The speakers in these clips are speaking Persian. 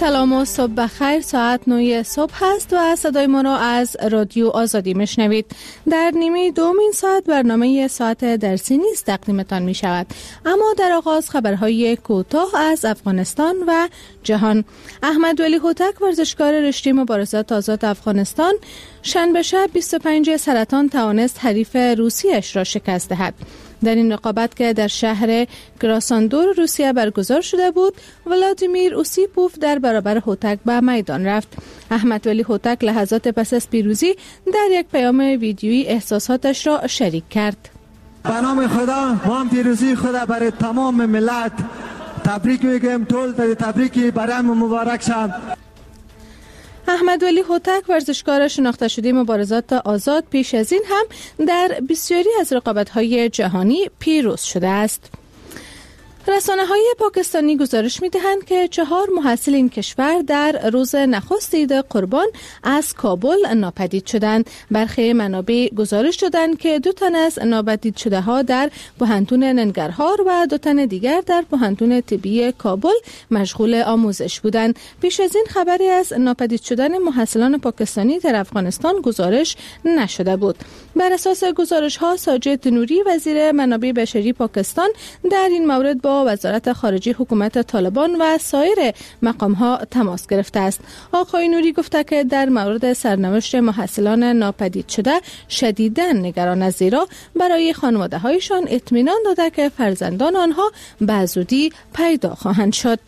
سلام و صبح بخیر. ساعت 9 صبح هست و صدای ما را از رادیو آزادی میشنوید. در نیمه دومین ساعت برنامه ساعت درسی نیز تقدیمتان می شود، اما در آغاز خبرهای کوتاه از افغانستان و جهان. احمد ولی هوتک، ورزشکار رشته مبارزات آزاد افغانستان، شنبه شب 25 سرطان توانست حریف روسیش را شکست دهد. در این رقابت که در شهر کراساندور روسیه برگزار شده بود، ولادیمیر اوسیپوف در برابر هوتک به میدان رفت. احمد ولی هوتک لحظات پس از پیروزی در یک پیام ویدیویی احساساتش را شریک کرد. به نام خدا ما پیروزی خدا برای تمام ملت تبریک میگیم. طول تبریکی برای مبارک شد. احمد ولی هوتک، ورزشکار شناخته شده مبارزات آزاد، پیش از این هم در بسیاری از رقابت‌های جهانی پیروز شده است. رسانه‌های پاکستانی گزارش می‌دهند که 4 محصل این کشور در روز نخست عید قربان از کابل ناپدید شدند. برخی منابع گزارش دادند که 2 تن از ناپدید شده‌ها در پوهنتون ننگرهار و 2 تن دیگر در پوهنتون طبی کابل مشغول آموزش بودند. پیش از این خبری از ناپدید شدن محصلان پاکستانی در افغانستان گزارش نشده بود. بر اساس گزارش‌ها، ساجد نوری، وزیر منابع بشری پاکستان، در این مورد با وزارت خارجه حکومت طالبان و سایر مقام‌ها تماس گرفته است. آقای نوری گفته که در مورد سرنوشت محصلان ناپدید شده شدیداً نگران است، زیرا برای خانواده‌هایشان اطمینان داده که فرزندان آنها به زودی پیدا خواهند شد.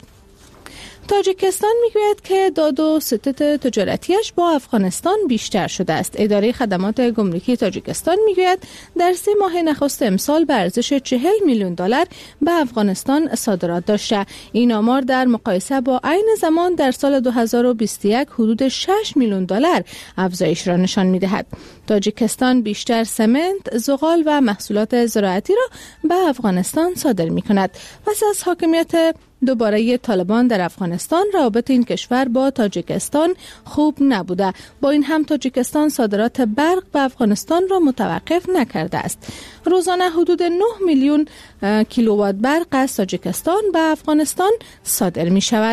تاجیکستان میگوید که داد و ستد تجارتیش با افغانستان بیشتر شده است. اداره خدمات گمرکی تاجیکستان میگوید در 3 ماه نخست امسال به ارزش $40 میلیون به افغانستان صادرات داشته. این آمار در مقایسه با عین زمان در سال 2021 حدود $6 میلیون افزایش را نشان میدهد. تاجیکستان بیشتر سمنت، زغال و محصولات زراعتی را به افغانستان صادر میکند. پس از حاکمیت دوباره طالبان در افغانستان، روابط این کشور با تاجیکستان خوب نبوده. با این هم تاجیکستان صادرات برق به افغانستان را متوقف نکرده است. روزانه حدود 9 میلیون کیلووات برق از تاجیکستان به افغانستان صادر می شود.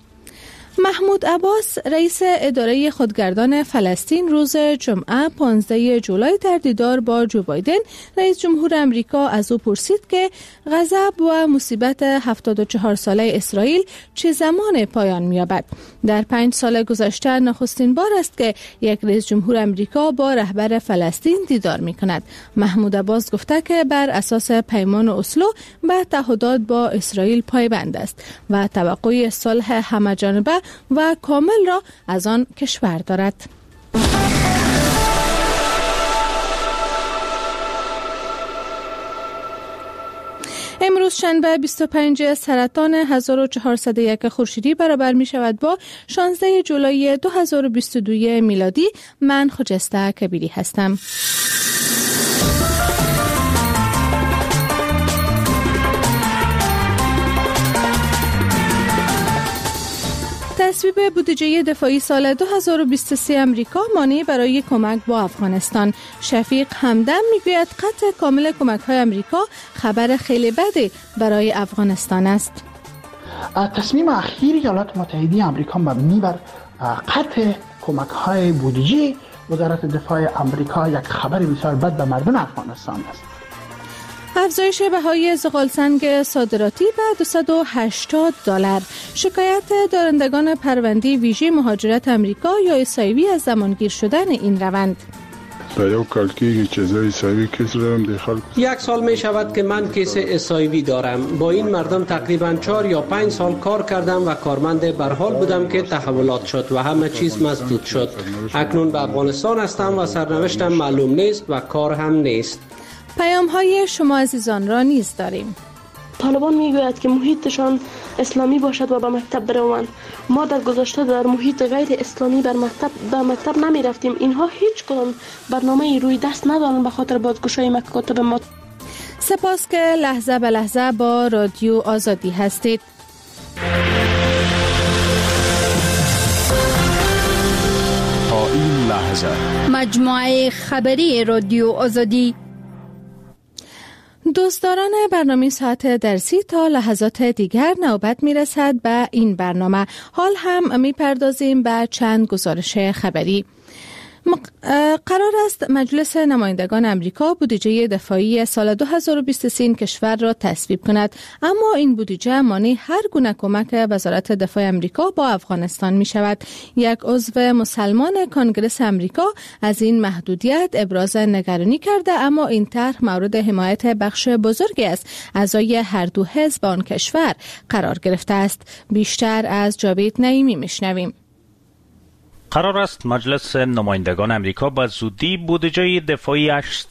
محمود عباس، رئیس اداره خودگردان فلسطین، روز جمعه 15 جولای در دیدار با جو بایدن، رئیس جمهور امریکا، از او پرسید که غضب و مصیبت 74 ساله اسرائیل چه زمان پایان می‌یابد. در 5 سال گذشته نخستین بار است که یک رئیس جمهور امریکا با رهبر فلسطین دیدار می‌کند. محمود عباس گفته که بر اساس پیمان اسلو به تعهدات با اسرائیل پایبند است و توقع صلح همه‌جانبه و کامل را از آن کشور دارد. امروز شنبه 25 سرطان 1401 خورشیدی برابر می شود با 16 جولای 2022 میلادی. من خجسته کبیری هستم. تصویب بودجه دفاعی سال 2023 امریکا مانع برای کمک با افغانستان. شفیق همدم میگوید قطع کامل کمک‌های امریکا خبر خیلی بدی برای افغانستان است. تصمیم اخیر ایالات متحده آمریکا مبنی بر قطع کمک‌های بودجه وزارت دفاع آمریکا یک خبر بسیار بد به مردم افغانستان است. افزایش بهای زغالسنگ صادراتی به $280. شکایت دارندگان پرونده ویژه مهاجرت امریکا یا SIV از زمانگیر شدن این روند. یک سال می شود که من کیس SIV دارم. با این مردم تقریبا 4 یا 5 سال کار کردم و کارمند برحال بودم که تحولات شد و همه چیز مسدود شد. اکنون به افغانستان هستم و سرنوشتم معلوم نیست و کار هم نیست. پیام های شما عزیزان را نیز داریم. طالبان میگوید که محیطشان اسلامی باشد و به مکتب بروند. ما در گذشته در محیط غیر اسلامی به مکتب نمی رفتیم. اینها هیچ کدام برنامه روی دست ندارند به خاطر بازگشایی مکاتب ما. سپاس که لحظه به لحظه با رادیو آزادی هستید. تا این لحظه مجموعه خبری رادیو آزادی. دوستداران برنامه ساعت درسی، تا لحظات دیگر نوبت میرسد به این برنامه. حال هم میپردازیم به چند گزارش خبری. قرار است مجلس نمایندگان امریکا بودجه دفاعی سال 2023 این کشور را تصویب کند، اما این بودجه مانع هر گونه کمک وزارت دفاع امریکا با افغانستان می شود. یک عضو مسلمان کنگره امریکا از این محدودیت ابراز نگرانی کرده، اما این طرح مورد حمایت بخش بزرگی از اعضای هر دو حزب آن کشور قرار گرفته است. بیشتر از جاوید نعیمی میشنویم. قرار است مجلس نمایندگان امریکا به زودی بودجه دفاعی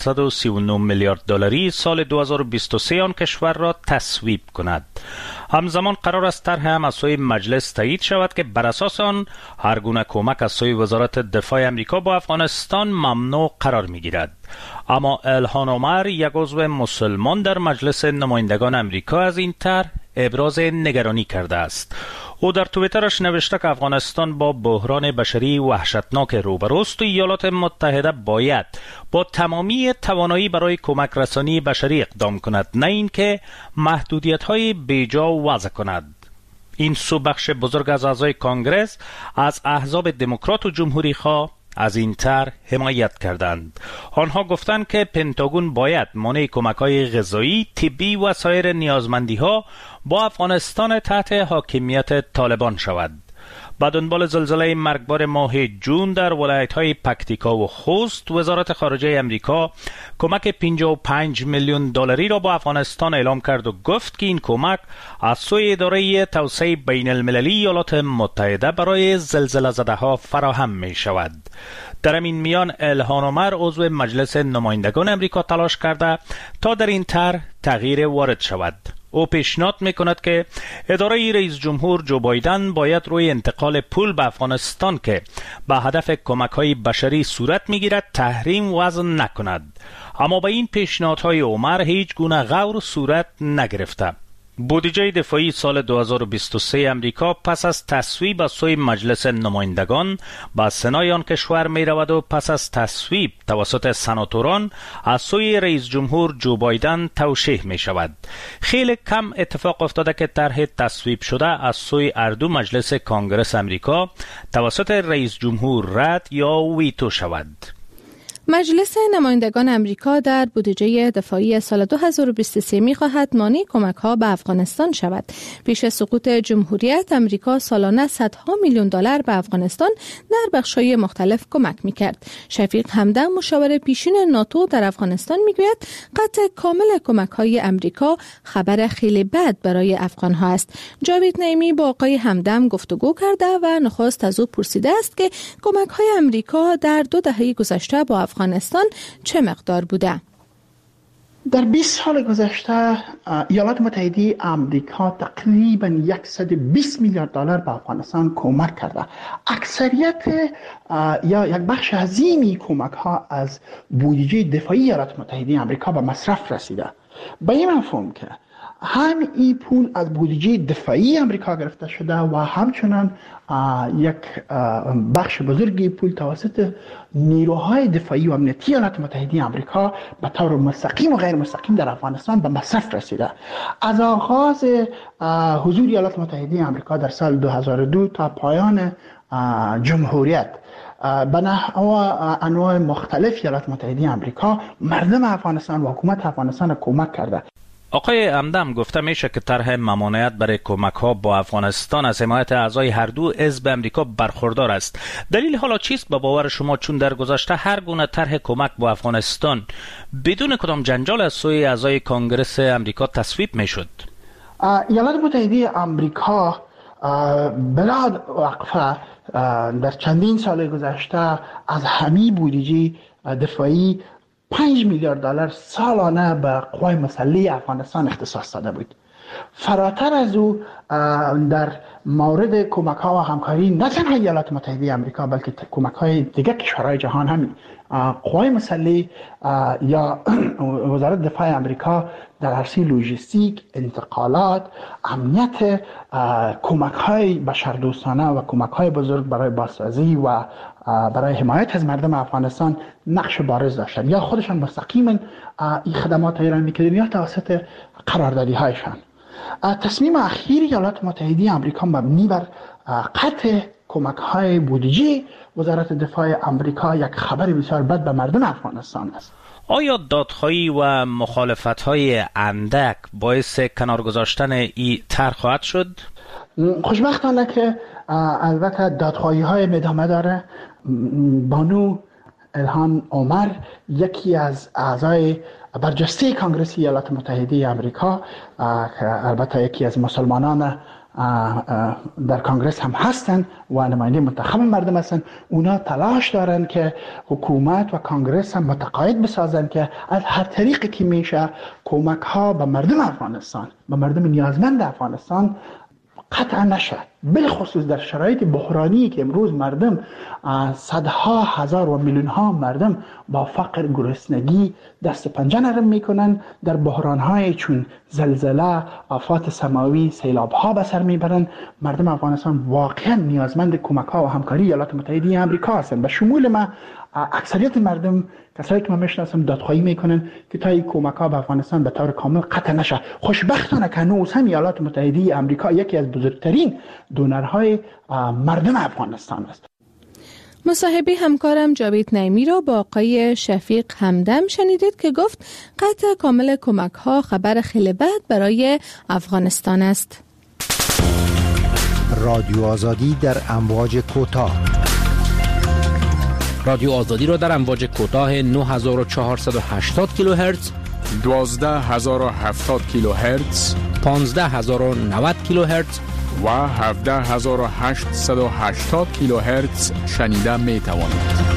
839 میلیارد دلاری سال 2023 آن کشور را تصویب کند. همزمان قرار است طرح هم از سوی مجلس تایید شود که بر اساس آن هر گونه کمک از سوی وزارت دفاع امریکا با افغانستان ممنوع قرار می‌گیرد. اما الهان عمر، یک عضو مسلمان در مجلس نمایندگان امریکا، از این طرح ابراز نگرانی کرده است. او در توییترش نوشته که افغانستان با بحران بشری وحشتناک روبروست و ایالات متحده باید با تمامی توانایی برای کمک رسانی بشری اقدام کند، نه اینکه محدودیت‌های بیجا وضع کند. این سو بخش بزرگ از اعضای کانگرس از احزاب دموکرات و جمهوری خواه از این طرح حمایت کردند. آنها گفتند که پنتاگون باید مانع کمک‌های غذایی، طبی و سایر نیازمندی‌ها با افغانستان تحت حاکمیت طالبان شود. با دنبال زلزله مرگبار ماه جون در ولایت‌های پکتیکا و خوست، وزارت خارجه امریکا کمک 55 میلیون دلاری را با افغانستان اعلام کرد و گفت که این کمک از سوی اداره توسعه بین المللی ایالات متحده برای زلزله زده‌ها فراهم می شود. در این میان الهان عمر، عضو مجلس نمایندگان امریکا، تلاش کرده تا در این طرح تغییر وارد شود. او پیشنهاد میکند که اداره رئیس جمهور جو بایدن باید روی انتقال پول به افغانستان که به هدف کمک‌های بشری صورت میگیرد تحریم وضع نکند. اما به این پیشنهادهای عمر هیچ گونه غور صورت نگرفته. بودجه دفاعی سال 2023 امریکا پس از تصویب از سوی مجلس نمایندگان به سنای آن کشور می رود و پس از تصویب توسط سناتوران از سوی رئیس جمهور جو بایدن توشیح می شود. خیلی کم اتفاق افتاده که طرح تصویب شده از سوی اردو مجلس کانگرس امریکا توسط رئیس جمهور رد یا ویتو شود. مجلس نمایندگان امریکا در بودجه دفاعی سال 2023 می‌خواهد مانع کمک‌ها به افغانستان شود. پیش از سقوط جمهوریت، امریکا سالانه صدها میلیون دلار به افغانستان در بخش‌های مختلف کمک می‌کرد. شفیق همدم، مشاور پیشین ناتو در افغانستان، می‌گوید قطع کامل کمک‌های امریکا خبر خیلی بد برای افغان‌ها است. جاوید نعیمی با آقای همدم گفتگو کرده و نخست از او پرسیده است که کمک‌های امریکا در 2 دهه گذشته با افغانستان چه مقدار بوده؟ در 20 سال گذشته ایالات متحده آمریکا تقریبا 120 میلیارد دلار به افغانستان کمک کرده. اکثریت یا یک بخش عظیمی کمک ها از بودجه دفاعی ایالات متحده آمریکا به مصرف رسیده. به این مفهوم که هم این پول از بودجه دفاعی امریکا گرفته شده و همچنان یک بخش بزرگی پول توسط نیروهای دفاعی و امنیتی ایالات متحده آمریکا به طور مستقیم و غیر مستقیم در افغانستان به مصرف رسیده. از آغاز حضور ایالات متحده آمریکا در سال 2002 تا پایان جمهوریت به انواع مختلف ایالات متحده آمریکا مردم افغانستان و حکومت افغانستان کمک کرده. آقای همدم، گفته میشه که طرح ممانعت برای کمک‌ها با افغانستان از حمایت اعضای هر دو حزب امریکا برخوردار است. دلیل حالا چیست به باور شما، چون در گذشته هر گونه طرح کمک با افغانستان بدون کدام جنجال از سوی اعضای کانگرس امریکا تصویب میشد؟ ایالات متحده آمریکا بلا وقفه در چندین سال گذشته از همه بودجه دفاعی 5 میلیارد دلار سالانه به قوای مسلح افغانستان اختصاص داده بود. فراتر از او در مورد کمک ها و همکاری نه تنها ایالات متحده آمریکا بلکه کمک های دیگر کشورهای جهان هم قوای مسلح یا وزارت دفاع آمریکا در عرصه لوجستیک، انتقالات، امنیت، کمک های بشردوستانه و کمک های بزرگ برای بازسازی و برای حمایت از مردم افغانستان نقش بارز داشتن، یا خودشان مستقیما این خدمات ایران میکردن یا توسط قراردادی هایشان. تصمیم اخیر ایالات متحده آمریکا مبنی بر قطع کمک های بودجه وزارت دفاع آمریکا یک خبر بسیار بد به مردم افغانستان است. آیا دادخواهی و مخالفت‌های اندک باعث کنار گذاشتن این طرح خواهد شد؟ خوشبختانه که البته دادخواهی‌های ادامه داره. بانو الهام عمر، یکی از اعضای برجسته کانگرس ایالات متحده آمریکا که البته یکی از مسلمانان در کانگرس هم هستند و نماینده منتخب مردم هستند، اونا تلاش دارن که حکومت و کانگرس هم متقاعد بسازن که از هر طریقی که میشه کمک ها به مردم افغانستان، به مردم نیازمند افغانستان قطع نشه، بالخصوص در شرایط بحرانی که امروز مردم صدها هزار و میلیون ها مردم با فقر، گرسنگی دست پنجه نرم میکنن، در بحران های چون زلزله، آفات سماوی، سیلاب ها به سر میبرن. مردم افغانستان واقعا نیازمند کمک ها و همکاری ایالات متحده آمریکا هستند. به شمول ما اکثریت مردم، کسایی که من میشناسم، دادخواهی میکنن که تا این کمک ها به افغانستان به طور کامل قطع نشه. خوشبختانه که هنوز هم ایالات متحده آمریکا یکی از بزرگترین دونرهای مردم افغانستان است. مصاحبه همکارم جاوید نعیمی را با آقای شفیق همدم شنیدید که گفت قطع کامل کمک ها خبر خیلی بد برای افغانستان است. رادیو آزادی در امواج کوتاه. رادیو آزادی را در امواج کوتاه 9480 کیلوهرتز، 12070 کیلوهرتز، 15090 کیلوهرتز و 17880 کیلوهرتز شنیده می توانید.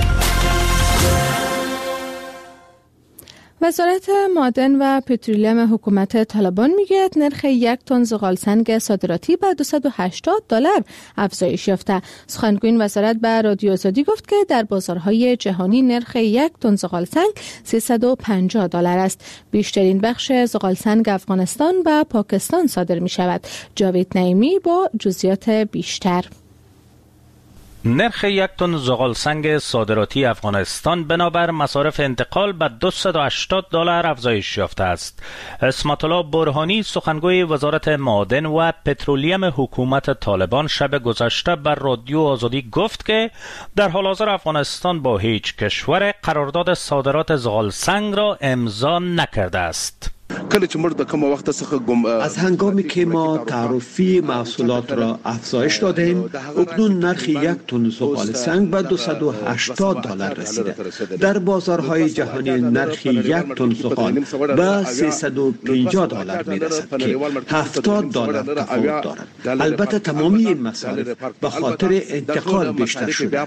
وزارت معدن و پترولیم حکومت طالبان میگوید نرخ 1 تن زغالسنگ صادراتی به $280 افزایش یافته. سخنگوی وزارت به رادیو آزادی گفت که در بازارهای جهانی نرخ 1 تن زغالسنگ $350 است. بیشترین بخش زغالسنگ افغانستان و پاکستان صادر می شود. جاوید نعیمی با جزئیات بیشتر. نرخ 1 تن زغالسنگ صادراتی افغانستان بنابر مصارف انتقال به $280 افزایش یافته است. اسمت الله برهانی، سخنگوی وزارت معدن و پترولیم حکومت طالبان، شب گذشته بر رادیو آزادی گفت که در حال حاضر افغانستان با هیچ کشور قرارداد صادرات زغالسنگ را امضا نکرده است. از هنگامی که ما تعرفی محصولات را افزایش دادیم، اکنون نرخ 1 تن زغالسنگ به $280 رسیده. در بازارهای جهانی نرخ 1 تن زغال به $350 میرسد که $70 تفاوت دارد. البته تمامی این مصارف به خاطر انتقال بیشتر شده.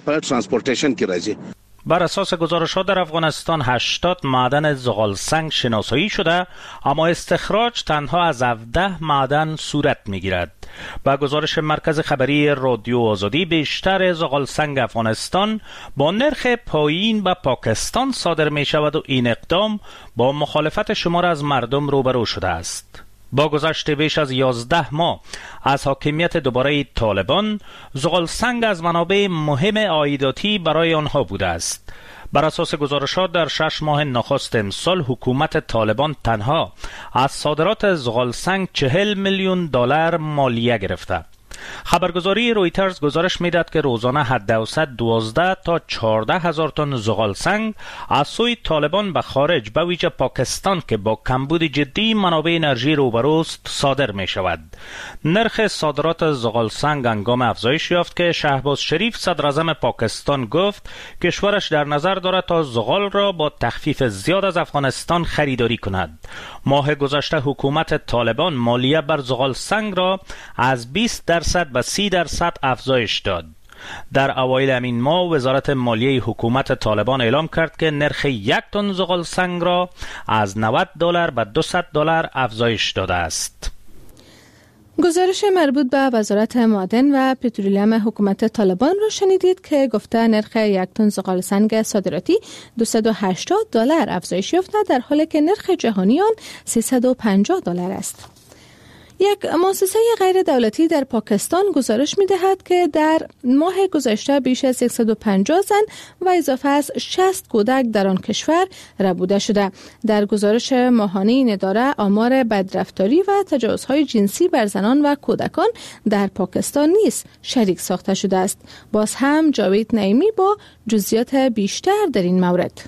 بر اساس گزارش‌ها در افغانستان 80 معدن زغالسنگ شناسایی شده، اما استخراج تنها از 17 معدن صورت می‌گیرد. با گزارش مرکز خبری رادیو آزادی، بیشتر زغالسنگ افغانستان با نرخ پایین به پاکستان صادر می‌شود و این اقدام با مخالفت شمار از مردم روبرو شده است. با گذشت بیش از 11 ماه از حاکمیت دوباره طالبان، زغالسنگ از منابع مهم عایداتی برای آنها بوده است. بر اساس گزارشات در 6 ماه نخست امسال حکومت طالبان تنها از صادرات زغالسنگ $40 میلیون مالیه گرفته. خبرگزاری رویترز گزارش میداد که روزانه حداوسط 12 تا 14 هزار تن زغالسنگ از سوی طالبان به خارج، به ویژه پاکستان که با کمبود جدی منابع انرژی روبروست، صادر می شود. نرخ صادرات زغالسنگ هنگام افزایش یافت که شهباز شریف صدراعظم پاکستان گفت کشورش در نظر دارد تا زغال را با تخفیف زیاد از افغانستان خریداری کند. ماه گذشته حکومت طالبان مالیه بر زغالسنگ را از 20% به 30% افزایش داد. در اوایل همین ماه وزارت مالیه حکومت طالبان اعلام کرد که نرخ 1 تن زغالسنگ را از $90 به $200 افزایش داده است. گزارش مربوط به وزارت معدن و پترولیم حکومت طالبان را شنیدید که گفته نرخ 1 تن زغالسنگ صادراتی $280 افزایش یافته، در حالی که نرخ جهانی آن $350 است. یک مؤسسه غیر دولتی در پاکستان گزارش می دهد که در ماه گذشته بیش از 150 زن و اضافه از 60 کودک در آن کشور ربوده شده. در گزارش ماهانه این اداره آمار بدرفتاری و تجاوزهای جنسی بر زنان و کودکان در پاکستان نیز شریک ساخته شده است. باز هم جاوید نعیمی با جزئیات بیشتر در این مورد.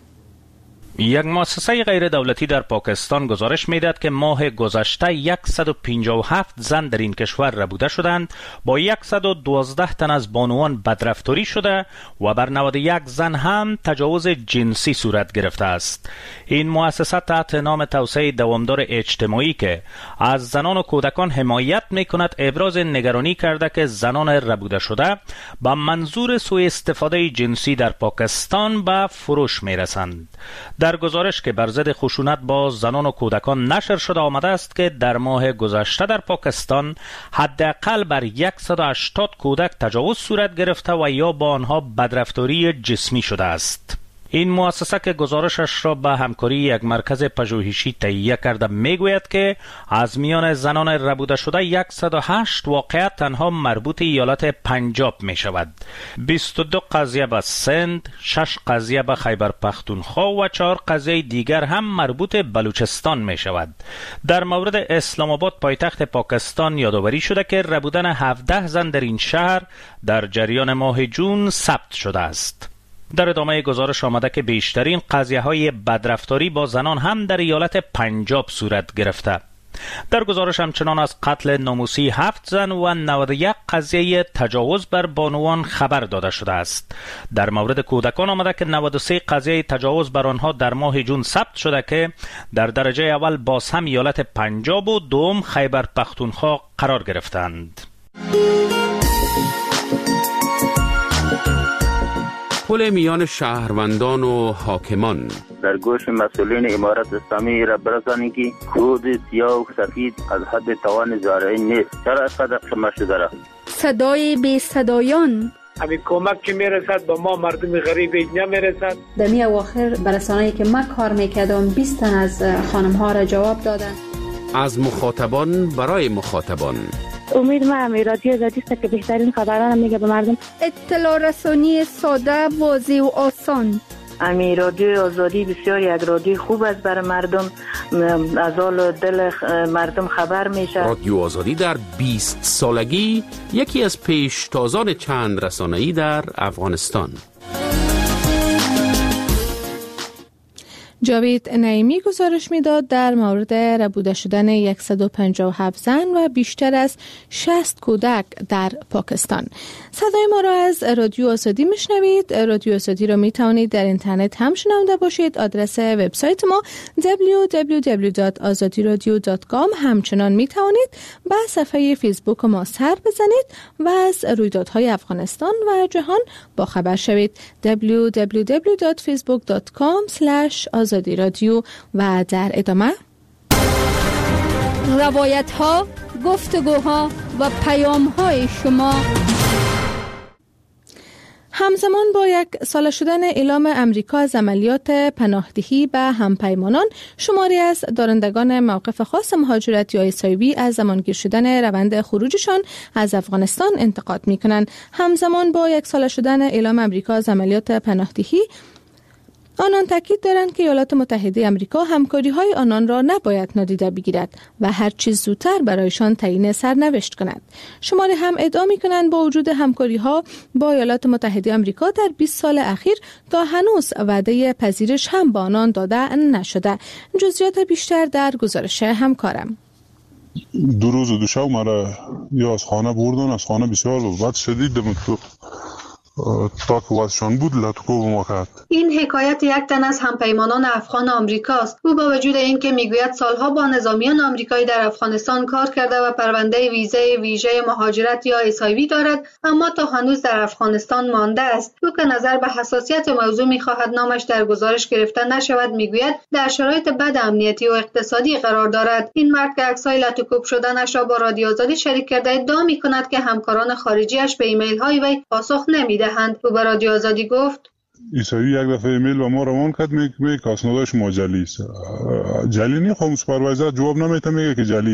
یک مؤسسه غیر دولتی در پاکستان گزارش می‌دهد که ماه گذشته 157 زن در این کشور ربوده شدند، با 112 تن از بانوان بدرفتاری شده و بر 91 زن هم تجاوز جنسی صورت گرفته است. این مؤسسه تحت نام توسعه دوامدار اجتماعی که از زنان و کودکان حمایت می‌کند ابراز نگرانی کرده که زنان ربوده شده با منظور سوء استفاده جنسی در پاکستان به فروش می‌رسند. در گزارش که بر ضد خشونت با زنان و کودکان نشر شده آمده است که در ماه گذشته در پاکستان حداقل بر 180 کودک تجاوز صورت گرفته و یا با آنها بدرفتاری جسمی شده است. این مؤسسه که گزارشش را به همکاری یک مرکز پژوهشی تهیه کرده میگوید که از میان زنان ربوده شده 108 واقعیت تنها مربوط ایالت پنجاب می شود. 22 قضیه به سند، 6 قضیه به خیبر پختونخوا و 4 قضیه دیگر هم مربوط بلوچستان می شود. در مورد اسلام آباد پایتخت پاکستان یادآوری شده که ربودن 17 زن در این شهر در جریان ماه جون ثبت شده است. در ادامه گزارش آمده که بیشترین قضیه‌های بدرفتاری با زنان هم در ایالت پنجاب صورت گرفته. در گزارش همچنان از قتل ناموسی 7 زن و 91 قضیه تجاوز بر بانوان خبر داده شده است. در مورد کودکان آمده که 93 قضیه تجاوز بر آنها در ماه جون ثبت شده که در درجه اول باز هم ایالت پنجاب و دوم خیبر پختونخوا قرار گرفتند. پل میان شهروندان و حاکمان در گوش مسئولین امارت اسلامی را برسانی که کود سیاه و سفید از حد توان زارعی نیست. چرا از قدر شما شده را؟ صدای بی صدایان همین کمک که میرسد به ما مردم غریب اینجا میرسد. در می اواخر برسانه‌ای که من کار میکردم 20 تن از خانم ها را جواب دادن. از مخاطبان برای مخاطبان. امید من رادیو آزادی است که بهترین خبران میگه به مردم. اطلاع رسانی ساده، واضح و آسان. امی رادیو آزادی بسیار یک رادیو خوب است برای مردم، از حال دل مردم خبر میشه. رادیو آزادی در 20 سالگی یکی از پیشتازان چند رسانه‌ای در افغانستان. جاوید نعیمی گزارش میداد در مورد ربوده شدن 157 زن و بیشتر از 60 کودک در پاکستان. صدای ما را از رادیو آزادی میشنوید. رادیو آزادی را میتوانید در اینترنت هم شنونده باشید. آدرس وبسایت ما www.azadiradio.com. همچنان میتوانید به صفحه فیسبوک ما سر بزنید و از رویدادهای افغانستان و جهان با خبر شوید. www.facebook.com/azadi رادیو. و در ادامه روایت ها، گفتگوها و پیام های شما. همزمان با یک سال شدن اعلام امریکا از عملیات پناهدهی به همپیمانان، شماری از دارندگان موقف خاص مهاجرت یا اسایوی از زمانگیر شدن روند خروجشان از افغانستان انتقاد می‌کنند. همزمان با یک سال شدن اعلام امریکا از عملیات پناهدهی، آنان تاکید دارند که ایالات متحده آمریکا همکاری‌های آنان را نباید نادیده بگیرد و هر چیز زودتر برایشان تعیین سرنوشت کند. شماری هم ادعا می‌کنند با وجود همکاری‌ها با ایالات متحده آمریکا در 20 سال اخیر تا هنوز وعده پذیرش هم به آنان داده نشده. جزئیات بیشتر در گزارش همکارم. 2 روز و 2 شب مرا یا از خانه بردن، از خانه بسیار بد شدید تو تا که واسشان بود لطکو ما کرد. این حکایت یک تن از همپیمانان افغان آمریکاست. او با وجود اینکه میگوید سالها با نظامیان آمریکایی در افغانستان کار کرده و پرونده ویزه ویژه مهاجرت یا اسایوی دارد، اما تا هنوز در افغانستان مانده است. او که نظر به حساسیت موضوع میخواهد نامش در گزارش گرفته نشود، میگوید در شرایط بد امنیتی و اقتصادی قرار دارد. این مرد که عکسای لطکوب شدنش را با رادیو آزادی شریک کرده ادعا میکند که همکاران خارجیش به ایمیل های وی پاسخ نمیدهند. او به رادیو آزادی گفت ایسایی یک دفعه ایمیل به ما روان کرد، میگه کاسنوداش ما جلی است. جلی نی، خب سوپروایزر جواب نمیده، میگه که جلی است.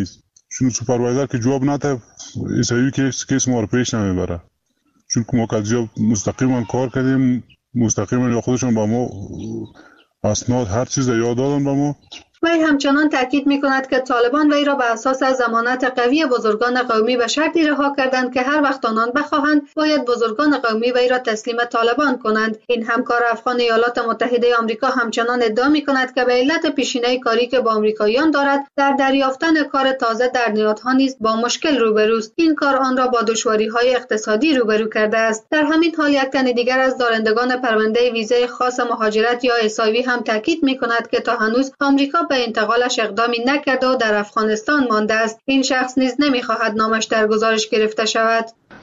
چون سوپروایزر که جواب نده ایسایی کیس ما رو پیش نمیبره، چون ما که مستقیما کار کردیم، مستقیما یا خودشون با ما اسناد هر چیز یاد دادن با ما. وی همچنان تاکید می‌کند که طالبان وی را به اساس ضمانت قوی بزرگان قومی به شرطی رها کردند که هر وقت آنان بخواهند باید بزرگان قومی وی را تسلیم طالبان کنند. این همکار افغان ایالات متحده آمریکا همچنان ادعا می‌کند که به علت پیشینه کاری که با آمریکاییان دارد در دریافتن کار تازه در نهادها نیز با مشکل روبروست. این کار آن را با دشواری‌های اقتصادی روبرو کرده است. در همین حال یک تن دیگر از دارندگان پرونده ویزای خاص مهاجرت یا اسایوی هم تاکید می‌کند که تا هنوز آمریکا به انتقالش اقدامی نکرده و در افغانستان مانده است. این شخص نیز نمی‌خواهد نامش در گزارش گرفته شود.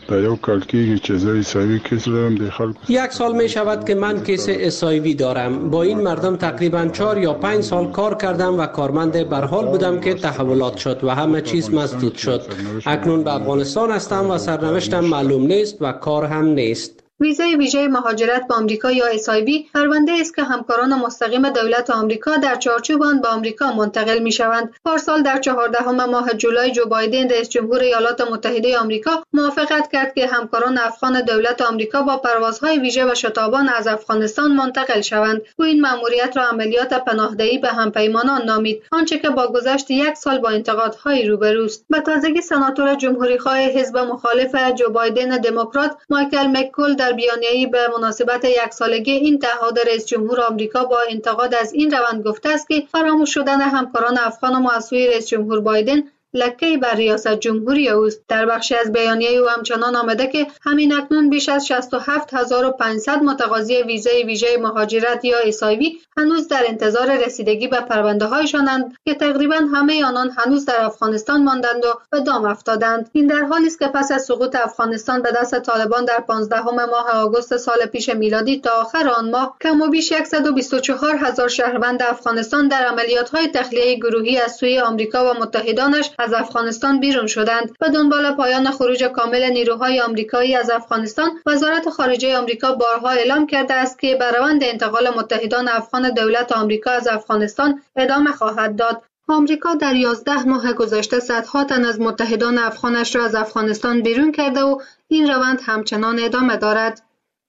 یک سال می شود که من کیس اسایوی دارم. با این مردم تقریبا 4 یا 5 سال کار کردم و کارمند برحال بودم که تحولات شد و همه چیز مسدود شد. اکنون به افغانستان هستم و سرنوشتم معلوم نیست و کار هم نیست. ویزای ویژه مهاجرت به آمریکا یا اسایوی پرونده است که همکاران مستقیم دولت آمریکا در چارچوب آن به آمریکا منتقل می‌شوند. پارسال در 14 ماه جولای جو بایدن رئیس جمهور ایالات متحده آمریکا موافقت کرد که همکاران افغان دولت آمریکا با پروازهای ویژه و شتابان از افغانستان منتقل شوند. او این مأموریت را عملیات پناهدهی به همپیمانان نامید، آنچه که با گذشت 1 سال با انتقادهای روبروست. به تازگی سناتور جمهوری‌خواه حزب مخالف جو بایدن دموکرات مایکل مککول در بیانیه‌ای به مناسبت 1 سالگی این تعهد رئیس جمهور آمریکا با انتقاد از این روند گفته است که فراموش شدن همکاران افغان ما از سوی رئیس جمهور بایدن لکه‌ای بر ریاست جمهوری اوست. در بخشی از بیانیه او همچنان آمده که همین اکنون بیش از 67500 متقاضی ویزای ویژه مهاجرت یا اسایوی هنوز در انتظار رسیدگی به پرونده‌هایشانند که تقریبا همه آنان هنوز در افغانستان ماندند و به دام افتادند. این در حالی است که پس از سقوط افغانستان به دست طالبان در 15 ماه آگوست سال پیش میلادی تا آخر آن ماه کم و بیش 124000 شهروند افغانستان در عملیات‌های تخلیه گروهی از سوی آمریکا و متحدانش از افغانستان بیرون شدند. به دنبال پایان خروج کامل نیروهای آمریکایی از افغانستان، وزارت خارجه آمریکا بارها اعلام کرده است که به روند انتقال متحدان افغان دولت آمریکا از افغانستان ادامه خواهد داد. آمریکا در 11 ماه گذشته صدها تن از متحدان افغانش را از افغانستان بیرون کرده و این روند همچنان ادامه دارد.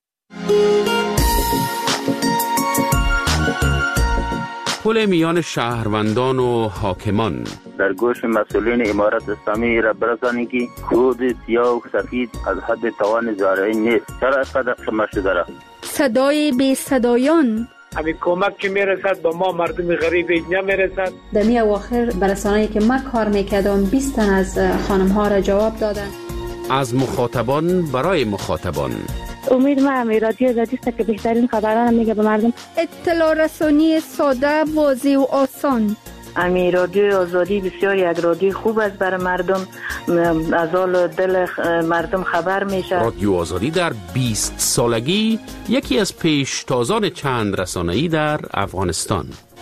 پل میان شهروندان و حاکمان در گوش مسئولین امارت اسلامی را برسانی که خود سیاه و سفید از حد توان زارعی نیست. چرا اینقدر شما شده را؟ صدای بی صدایان همین کمک که میرسد با ما مردم غریب اینجا میرسد. در می اواخر برسانه‌ای که من کار میکردم 20 تن از خانم ها را جواب دادن. از مخاطبان برای مخاطبان. امید من رادیو آزادی است که بهترین خبران میگه به مردم. اطلاع رسانی ساده، واضح و آسان. امی رادیو آزادی بسیار یک رادیو خوب است برای مردم، از حال دل مردم خبر میشه. رادیو آزادی در 20 سالگی یکی از پیشتازان چند رسانه‌ای در افغانستان.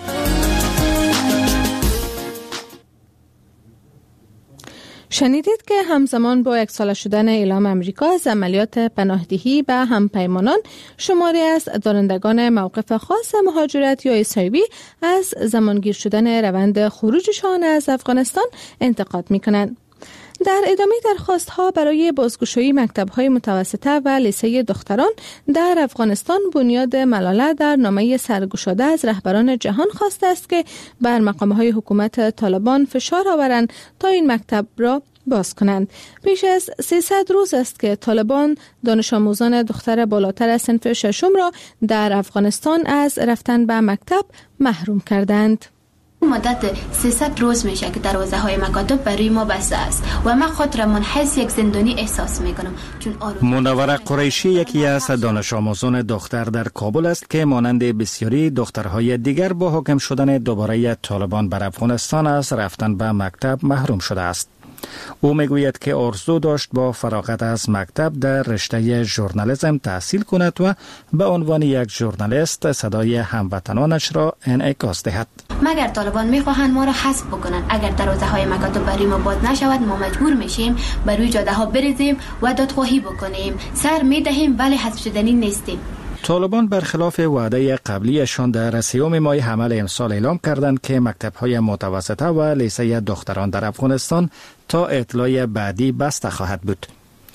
شنیدید که همزمان با 1 ساله شدن اعلام امریکا از عملیات پناهدهی به همپیمانان، شماری از دارندگان موقف خاص مهاجرت یا اسایوی از زمانگیر شدن روند خروجشان از افغانستان انتقاد می‌کنند. در ادامه درخواست‌ها برای بازگشایی مکتب‌های متوسطه و لیسه دختران در افغانستان، بنیاد ملالة در نامه سرگشاده از رهبران جهان خواسته است که بر مقام‌های حکومت طالبان فشار آورند تا این مکتب را باز کنند. بیش از 300 روز است که طالبان دانش آموزان دختر بالاتر از صنف 6 را در افغانستان از رفتن به مکتب محروم کردند. مدت 300 روز میشه که دروازه های مکاتب برای ما بسته است و من خود را منحصر یک زندانی احساس میکنم. منوره قریشی یکی از دانش آموزان دختر در کابل است که مانند بسیاری دخترهای دیگر با حاکم شدن دوباره طالبان بر افغانستان از رفتن به مکتب محروم شده است. او میگوید که آرزو داشت با فراغت از مکتب در رشته ژورنالیسم تحصیل کند و به عنوان یک ژورنالیست صدای هموطنانش را انعکاس دهد. مگر طالبان میخواهند ما را حذف بکنند، اگر دروازه های مکاتب برای ما باز نشود، ما مجبور میشیم بر روی جاده ها بریزیم و دادخواهی بکنیم. سر میدهیم ولی حذف شدنی نیستیم. طالبان برخلاف وعده قبلیشان در 30 ماه حمل امسال اعلام کردند که مکتب‌های متوسطه و لیسه دختران در افغانستان تا اطلاع بعدی بسته خواهد بود.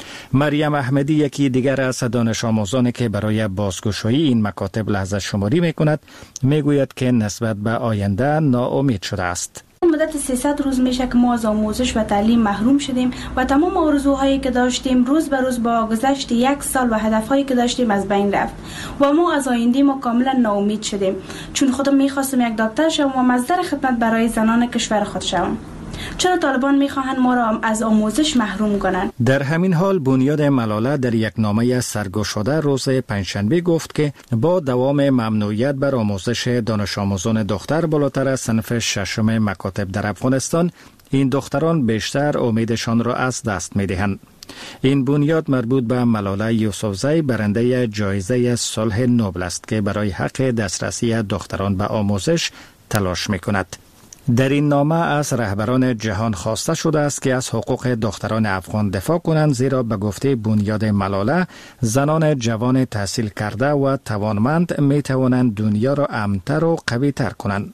مریم احمدی یکی دیگر از دانش آموزانی که برای بازگشایی این مکاتب لحظه شماری می‌کند میگوید که نسبت به آینده ناامید شده است. مدت 300 روز میشه که ما از آموزش و تعلیم محروم شدیم و تمام آرزوهایی که داشتیم روز به روز با گذشت 1 سال و هدفهایی که داشتیم از بین رفت و ما از آینده ما کاملا ناامید شدیم، چون خودم میخواستم یک دکتر شوم و مصدر خدمت برای زنان کشور خود شوم. چرا طالبان میخواهند ما را از آموزش محروم کنند؟ در همین حال بنیاد ملاله در یک نامه سرگشاده روز پنجشنبه گفت که با دوام ممنوعیت بر آموزش دانش آموزان دختر بالاتر از صنف 6 مکاتب در افغانستان، این دختران بیشتر امیدشان را از دست میدهند. این بنیاد مربوط به ملاله یوسفزی برنده جایزه صلح نوبل است که برای حق دسترسی دختران به آموزش تلاش میکند. در این نامه از رهبران جهان خواسته شده است که از حقوق دختران افغان دفاع کنند، زیرا به گفته بنیاد ملاله زنان جوان تحصیل کرده و توانمند می توانند دنیا را امن‌تر و قوی‌تر کنند.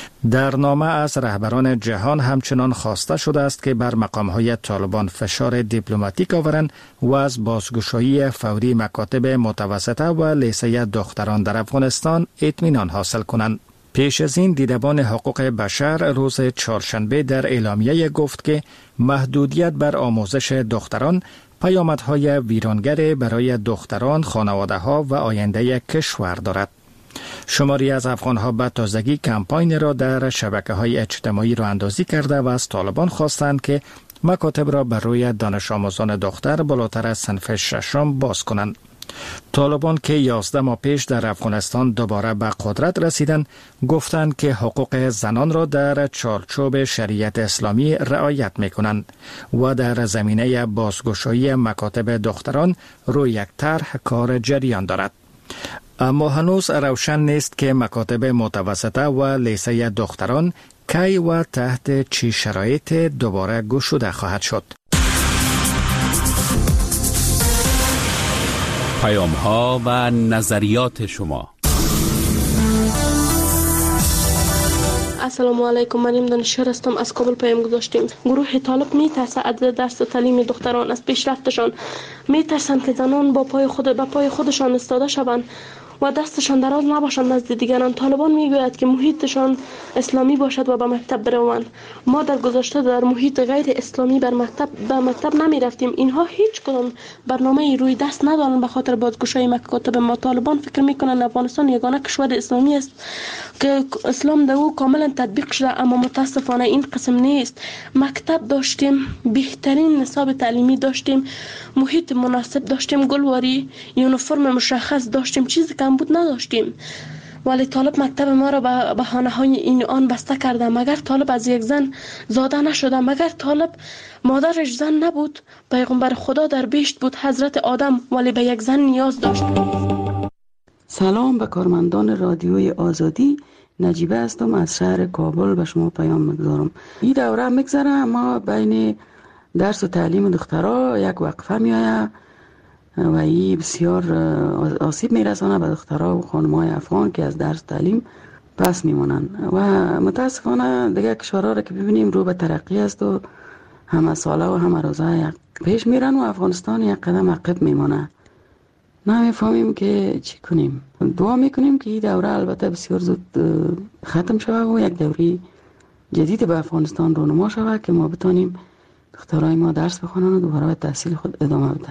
در نامه از رهبران جهان همچنان خواسته شده است که بر مقام‌های طالبان فشار دیپلماتیک آورند و از بازگشایی فوری مکاتب متوسطه و لیسه دختران در افغانستان اطمینان حاصل کنند. پیش از این دیدبان حقوق بشر روز چهارشنبه در اعلامیه گفت که محدودیت بر آموزش دختران پیامدهای ویرانگر برای دختران، خانواده‌ها و آینده کشور دارد. شماری از افغان‌ها به تازگی کمپاین را در شبکه‌های اجتماعی راه اندازی کرده و از طالبان خواستند که مکاتب را بر روی دانش آموزان دختر بالاتر از صنف 6 باز کنند. طالبان که 11 ماه پیش در افغانستان دوباره به قدرت رسیدند، گفتند که حقوق زنان را در چارچوب شریعت اسلامی رعایت می‌کنند و در زمینه بازگشایی مکاتب دختران روی یک طرح کار جریان دارد. اما هنوز روشن نیست که مکاتب متوسطه و لیسه دختران کی و تحت چه شرایط دوباره گشوده خواهد شد. پیام‌ها و نظریات شما. السلام علیکم، من دانشجو هستم، از کابل پیام گذاشتیم. گروه طالب میترسه از درس و تعلیم دختران، از پیشرفتشان میترسند که زنان با پای خودشان ایستاده شوند و دستشان دراز نباشند نزد دیگران. طالبان میگوید که محیطشان اسلامی باشد و به مکتب بروند. ما در گذشته در محیط غیر اسلامی به مکتب نمی رفتیم. اینها هیچ کدام برنامه روی دست ندارند به خاطر بازگشایی مکاتب ما. طالبان فکر میکنند افغانستان یگانه کشور اسلامی است که اسلام در او کاملا تطبیق شده، اما متاسفانه این قسم نیست. مکتب داشتیم، بهترین نصاب تعلیمی داشتیم، محیط مناسب داشتیم، گلواری، یونیفرم مشخص داشتیم، چیزی کم بود نداشتیم. ولی طالب مکتب ما را به بهانه‌های این آن بسته کرده. مگر طالب از یک زن زاده نشده؟ مگر طالب مادرش زن نبود؟ پیغمبر خدا در بهشت بود، حضرت آدم، ولی به یک زن نیاز داشت. سلام به کارمندان رادیوی آزادی، نجیبه هستم از شهر کابل به شما پیام میگذارم. این دوره میگذره، ما بین درس و تعلیم دخترها یک وقفه میآید و این بسیار آسیب میرسانه به دخترها و خانم‌های افغان که از درس تعلیم پس میمونن و متاسفانه دیگه کشورها را که ببینیم رو به ترقی است و همه ساله و همه روزه پیش میرن و افغانستان یک قدم عقب میمونه. نمیفهمیم که چی کنیم. دعا میکنیم که این دوره البته بسیار زود ختم شود و یک دوره جدید به افغانستان رونما شود که ما بتانیم دخترای ما درس بخونن و دوباره به تحصیل خود ادامه بدن.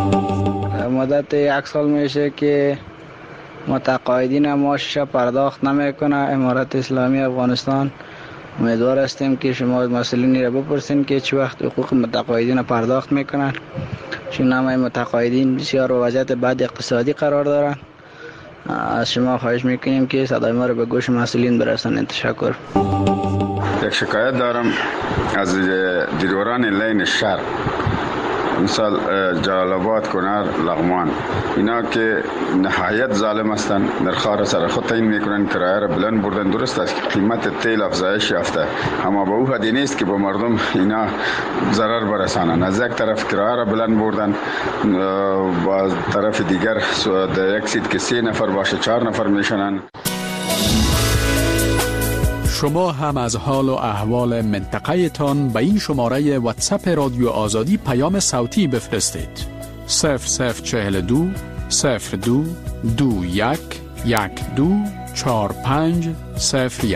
مدت 1 سال میشه که متقاعدین معاشش پرداخت نمیکنه امارت اسلامی افغانستان. امیدوار هستیم که شما مسئولین را بپرسین که چه وقت حقوق متقاعدین پرداخت میکنن، چون همه متقاعدین بسیار وضعیت بد اقتصادی قرار دارن. از شما خواهش میکنیم که صدای ما را به گوش مسئولین برسانید. تشکر. یک شکایت دارم از دیرواران لین شهر مثال جلال آباد، کنر، لغمان، اینا که نهایت ظالم هستند. در خار سر خود تعیین میکنن، کرایه را بلند بردن. درست است که قیمت تیل افزایش یافته، اما به او حدی نیست که به مردم اینا ضرر برسانند. از یک طرف کرایه را بلند بردن، با طرف دیگر در یک سیت که 3 نفر باشه 4 نفر میشنن. شما هم از حال و احوال منطقه تان به این شماره واتساپ رادیو آزادی پیام صوتی بفرستید. 0042 02 21 12 45 01.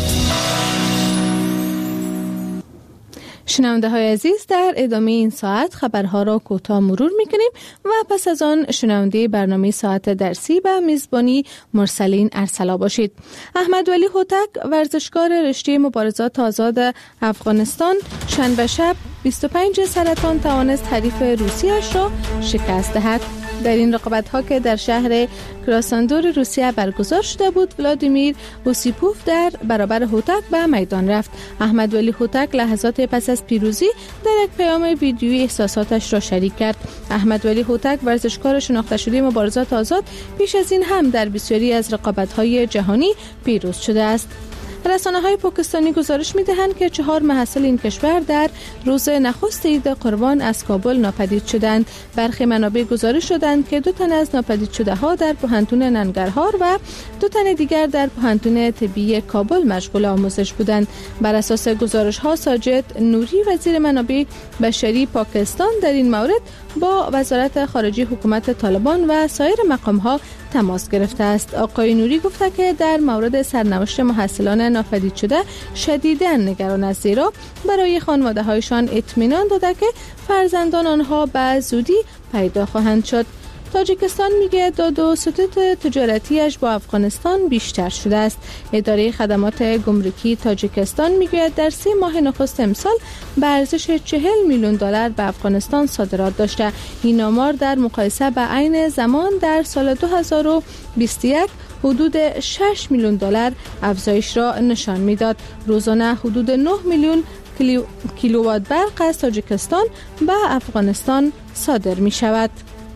شنونده های عزیز، در ادامه این ساعت خبرها را کوتاه مرور میکنیم و پس از آن شنونده برنامه ساعت درسی به میزبانی مرسلین ارسلا باشید. احمد ولی هوتک، ورزشکار رشته مبارزات آزاد افغانستان، شنبه شب 25 سرطان توانست حریف روسیه‌اش را شکست دهد. در این رقابت‌ها که در شهر کراساندور روسیه برگزار شده بود، ولادیمیر اوسیپوف در برابر هوتک به میدان رفت. احمد ولی هوتک لحظات پس از پیروزی در یک پیام ویدیویی احساساتش را شریک کرد. احمد ولی هوتک، ورزشکار شناخته شده مبارزات آزاد، پیش از این هم در بسیاری از رقابت‌های جهانی پیروز شده است. رسانه‌های پاکستانی گزارش می‌دهند که 4 محصل این کشور در روز نخست عید قربان از کابل ناپدید شدند. برخی منابع گزارش دادند که 2 تن از ناپدید شده‌ها در پوهنتون ننگرهار و 2 تن دیگر در پوهنتون طبی کابل مشغول آموزش بودند. بر اساس گزارش‌ها، ساجد نوری، وزیر منابع بشری پاکستان، در این مورد با وزارت خارجه حکومت طالبان و سایر مقام‌ها تماس گرفته است. آقای نوری گفته که در مورد سرنوشت محصلان ناپدید شده شدیداً نگران است، زیرا برای خانواده‌هایشان اطمینان داده که فرزندان آنها به زودی پیدا خواهند شد. تاجیکستان میگه داد و ستد تجارتیش با افغانستان بیشتر شده است. اداره خدمات گمرکی تاجیکستان میگه در 3 ماه نخست امسال به ارزش 40 میلیون دلار به افغانستان صادرات داشته. این آمار در مقایسه با عین زمان در سال 2021 حدود 6 میلیون دلار افزایش را نشان میداد. روزانه حدود 9 میلیون کیلووات برق از تاجیکستان به افغانستان صادر می شود.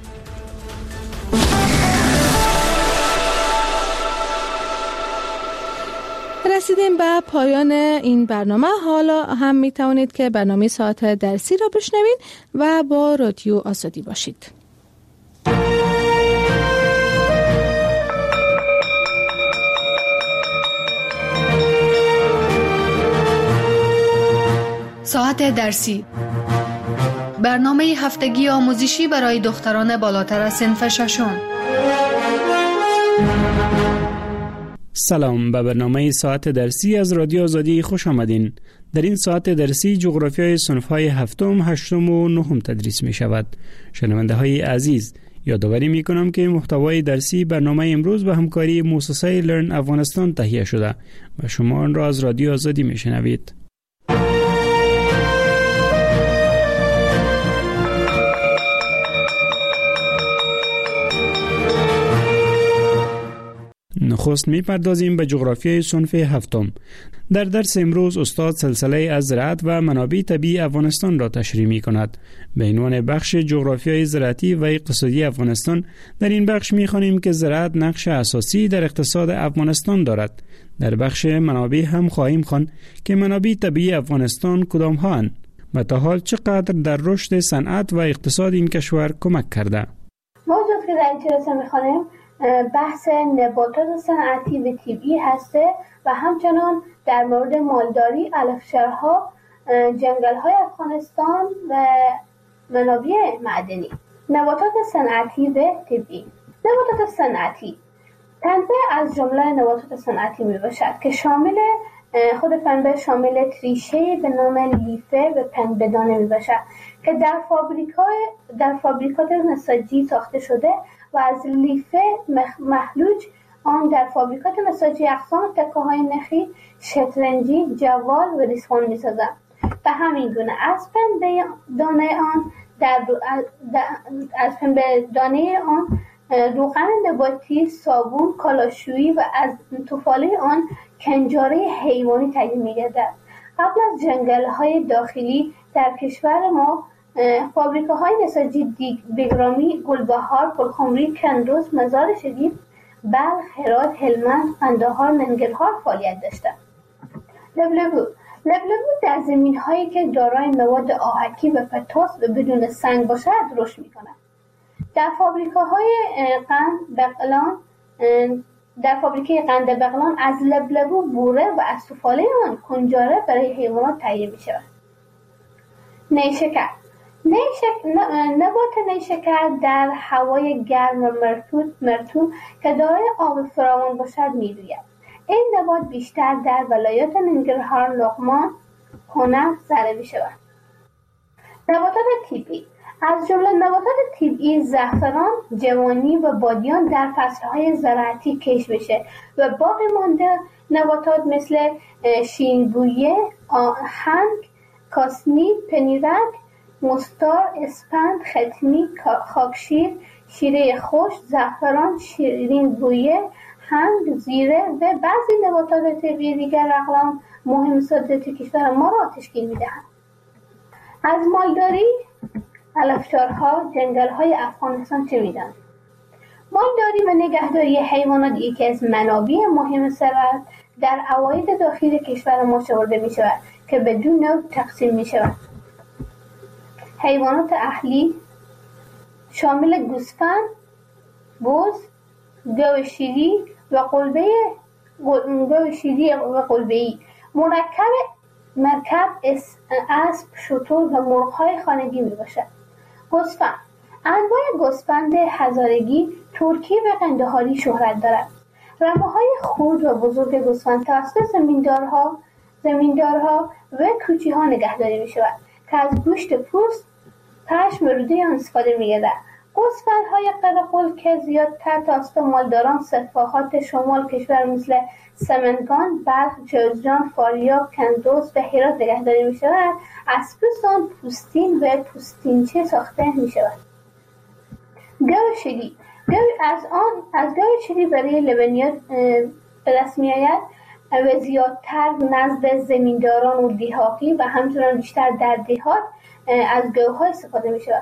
رسیدیم به پایان این برنامه. حالا هم می توانید که برنامه ساعت درسی را بشنوید و با رادیو آزادی باشید. ساعت درسی، برنامه هفتگی آموزشی برای دختران بالاتر از صنف ششم. سلام، به برنامه ساعت درسی از رادیو آزادی خوش آمدین. در این ساعت درسی جغرافیای صنف‌های هفتم، هشتم و نهم تدریس می شود. شنونده های عزیز، یادآوری می کنم که محتوای درسی برنامه امروز به همکاری مؤسسه لرن افغانستان تهیه شده و شما آن را از رادیو آزادی می شنوید. نخست می‌پردازیم به جغرافیای صنف هفتم. در درس امروز استاد سلسله از زراعت و منابع طبیعی افغانستان را تشریح می‌کند. به عنوان بخش جغرافیای زراعتی و اقتصادی افغانستان، در این بخش می‌خوانیم که زراعت نقش اساسی در اقتصاد افغانستان دارد. در بخش منابع هم خواهیم خواند که منابع طبیعی افغانستان کدام هاند و تا حال چقدر در رشد صنعت و اقتصاد این کشور کمک کرده. موضوعی که در این جلسه می‌خوانیم بحث نباتات صنعتی و طبیعی هسته و همچنان در مورد مالداری، علفشرها، جنگل‌های افغانستان و منابع معدنی. نباتات صنعتی و طبیعی. نباتات صنعتی پنبه از جمله نباتات صنعتی می باشد که خود پنبه شامل تریشه به نام لیفه و پنبه‌دانه می باشد که در فابریکات نساجی ساخته شده و از لیفه مخلوج آن در فابریکات نساجی اقسام تکه‌های نخی، شطرنجی، جوال و ریسمان می‌سازند. به همین گونه از پنبه دانه آن روغن نباتی، صابون، کالاشویی و از توفاله آن کنجاره حیوانی تهیه می‌گردد. قبل از جنگل‌های داخلی در کشور ما فابریکاهای نساجی دیگ، بگرامی، گلبهار، گلخمری، کندوز، مزار شریف، بلخ، هرات، هلمند، قندهار، ننگرهار فعالیت داشتند. لبلبو در زمین‌هایی که دارای مواد آهکی و پتاس و بدون سنگ باشد رشد می‌کند. در فابریکه قند بغلان از لبلبو بوره و از سفاله آن کنجاره برای حیوانات تهیه می‌شود. نیشکر نبات نیشکر در هوای گرم و مرطوب که دارای آب فراوان باشد می‌روید. این نبات بیشتر در ولایات ننگرهار، لغمان، کنر زرع می‌شود. نباتات طبیعی از جمله نباتات طبیعی زعفران، جوانی و بادیان در فصل‌های زراعتی کشت میشه و باقی مانده نباتات مثل شیرین‌بویه، آهنگ، کاسنی، پنیرک، مستار، اسپند، ختمی، خاکشیر، شیره خوش، زعفران، شیرین‌بویه، هنگ، زیره و بعضی نباتات طبیعی دیگر اقلام مهم صادرات کشور ما را تشکیل می‌دهند. از مالداری، علفچارها، جنگل‌های افغانستان چه می‌دانید؟ مالداری و نگهداری حیوانات یکی از منابع مهم ثروت در عواید داخلی کشور ما شمرده می‌شود که به دو نوع تقسیم می‌شود. حیوانات اهلی شامل گوسفند، بز، گاو شیری و قلبه‌ای، مرکب، اسب، شتر و مرغ‌های خانگی میباشد. گوسفند انواع گوسفند هزارگی، ترکی و قندهاری شهرت دارد. رمه‌های خرد و بزرگ گوسفند توسط زمیندارها و کوچی‌ها نگهداری می‌شود که از گوشت پوست، پشم و روده آن استفاده می‌گردد. گوسفندهای قرقل که زیادتر توسط مالداران سفاحات شمال کشور مثل سمنگان، بلخ، جوزجان، فاریاب، کندوز و هرات نگهداری می‌شود، از پوست آن پوستین و پوستینچه ساخته می‌شود. گاو شیری از گاو شیری برای لبنیات به دست می‌آید و زیادتر نزد زمینداران و دیهاتی و همچنان بیشتر در دیهات از گاوها استفاده می‌شود.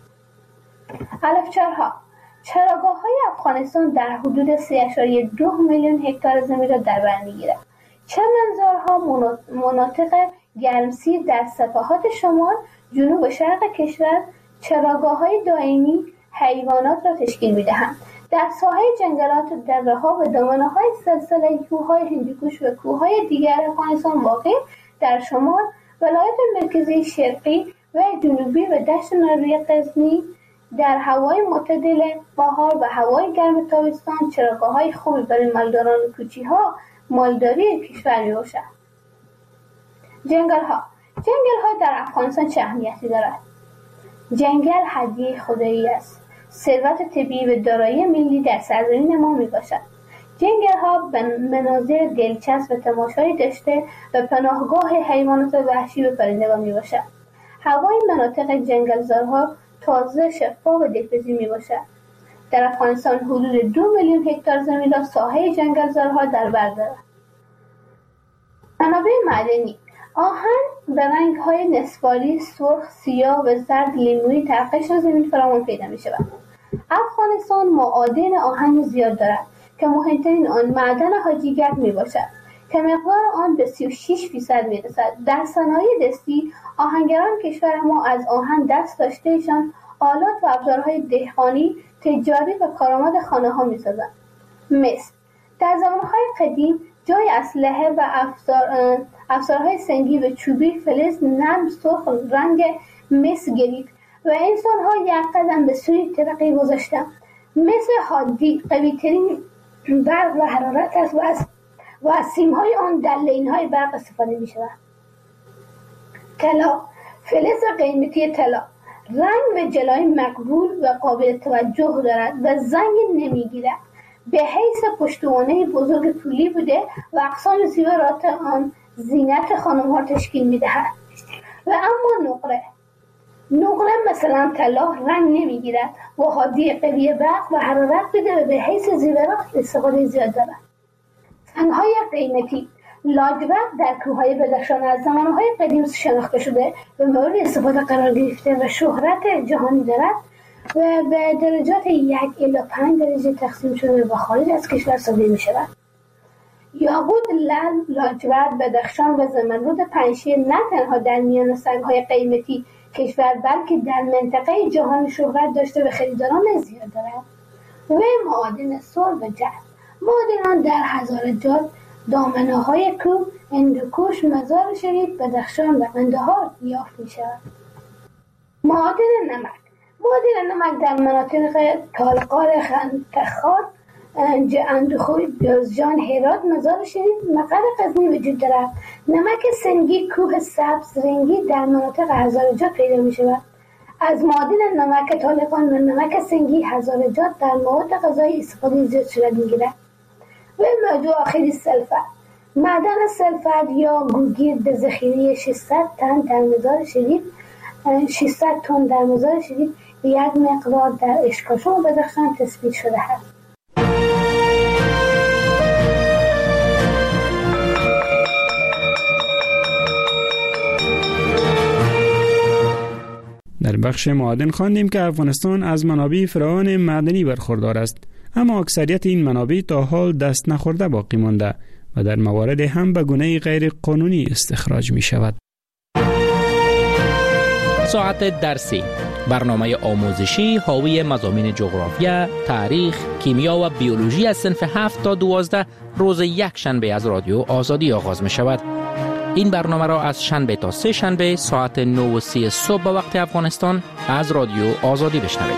علفچارها چراگاه‌های افغانستان در حدود 3.2 میلیون هکتار زمین را در بر می‌گیرد. چمنزارها مناطق گرمسیر در سواحل شمال، جنوب و شرق کشور چراگاه‌های دائمی حیوانات را تشکیل می‌دهند. در ساحه جنگلات، دره‌ها و دامنه‌های سلسله کوه‌های هندوکش و کوه‌های دیگر افغانستان واقع در شمال، ولایات مرکزی، شرقی و جنوبی و دشت ناروی غزنی در هوای معتدل بهار و هوای گرم تابستان چراگاه‌های خوبی برای مالداران و کوچی‌ها مالداری کشور می‌باشد. جنگل‌ها در افغانستان چه اهمیتی دارد؟ جنگل هدیه خدایی است. ثروت طبیعی و دارایی ملی در سرزمین ما میباشد. جنگل‌ها به مناظر دلچسب و تماشایی داشته و پناهگاه حیوانات وحشی و پرندگان میباشد. هوای مناطق جنگلزارها تازه، شفاف و دلپذیر میباشد. در افغانستان حدود 2 میلیون هکتار زمین را ساحه جنگلزارها در بر دارد. منابع معدنی آهن به رنگ‌های نصفاری، سرخ، سیاه و زرد لیمویی در قشر زمین فراوان پیدا می‌شود. افغانستان معادن آهن زیاد دارد که مهمترین آن معدن حاجیگک میباشد که مقدار آن به 36% میرسد. در صنایع دستی آهنگران کشور ما از آهن دست داشتهشان آلات و ابزارهای دهقانی، تجاری و کارآمد خانه‌ها می‌سازند. مس در زمانهای قدیم جای اسلحه و افزارهای سنگی و چوبی فلز نرم سرخ رنگ مس گرفت و انسان‌ها یک قدم به سوی ترقی گذاشتند. مس حادی قوی‌ترین برق و حرارت است و از سیم‌های آن در لین‌های برق استفاده می‌شود. طلا فلز قیمتی طلا رنگ و جلای مقبول و قابل توجه دارد و زنگ نمی‌گیرد. به حیث پشتوانه بزرگ طولی بوده و اقسام زیورات آن زینت خانم‌ها تشکیل می‌دهد. و اما نقره مثلا طلا رنگ نمی‌گیرد و حادی قوی برق و حرارت بده و به حیث زیورات استفاده زیاد دارد. سنگ‌های قیمتی لاجورد در کوههای بدخشان از زمانهای قدیم شناخته شده و مورد استفاده قرار گرفته و شهرت جهانی دارد و به درجات 1 الی 5 درجه تقسیم شده و خارج از کشور صادر می شود. یاقوت، لعل، لاجورد، بدخشان و زمرد پنشیر نه تنها در میان سنگ‌های قیمتی کشور بلکه در منطقه جهان شهرت داشته و خریداران زیاد دارد. و معادن سر و جعد. معادنان در هزارجات، دامنه‌های کوه، هندوکش، مزار شریف، بدخشان و قندهار یافت می‌شود. معادن نمک. معادن نمک در مناطق تالقار، خندخار، اندوخوی، بیازجان، هرات، مزار شریف، مقر غزنی وجود دارد. نمک سنگی کوه سبز رنگی در مناطق هزارجات پیدا می‌شود. از معادن نمک طالقان و نمک سنگی هزارجات در مواد غذایی استفاده زیاد صورت می‌گیرد. و موضوع آخری سلفر. معدن سلفر یا گوگیر به ذخیره 600 تن در مزار شریف 600 تن در مزار شریف به یک مقدار در اشکاشان و بدخشان تثبیت شده است. در بخش معادن خواندیم که افغانستان از منابع فراوان معدنی برخوردار است، اما اکثریت این منابع تا حال دست نخورده باقی مانده و در موارد هم به گونه غیر قانونی استخراج می شود. ساعت درسی، برنامه آموزشی حاوی مضامین جغرافیا، تاریخ، کیمیا و بیولوژی از صنف 7 تا 12 روز یک شنبه از رادیو آزادی آغاز می شود. این برنامه را از شنبه تا سه شنبه ساعت 9:30 صبح به وقت افغانستان از رادیو آزادی بشنوید.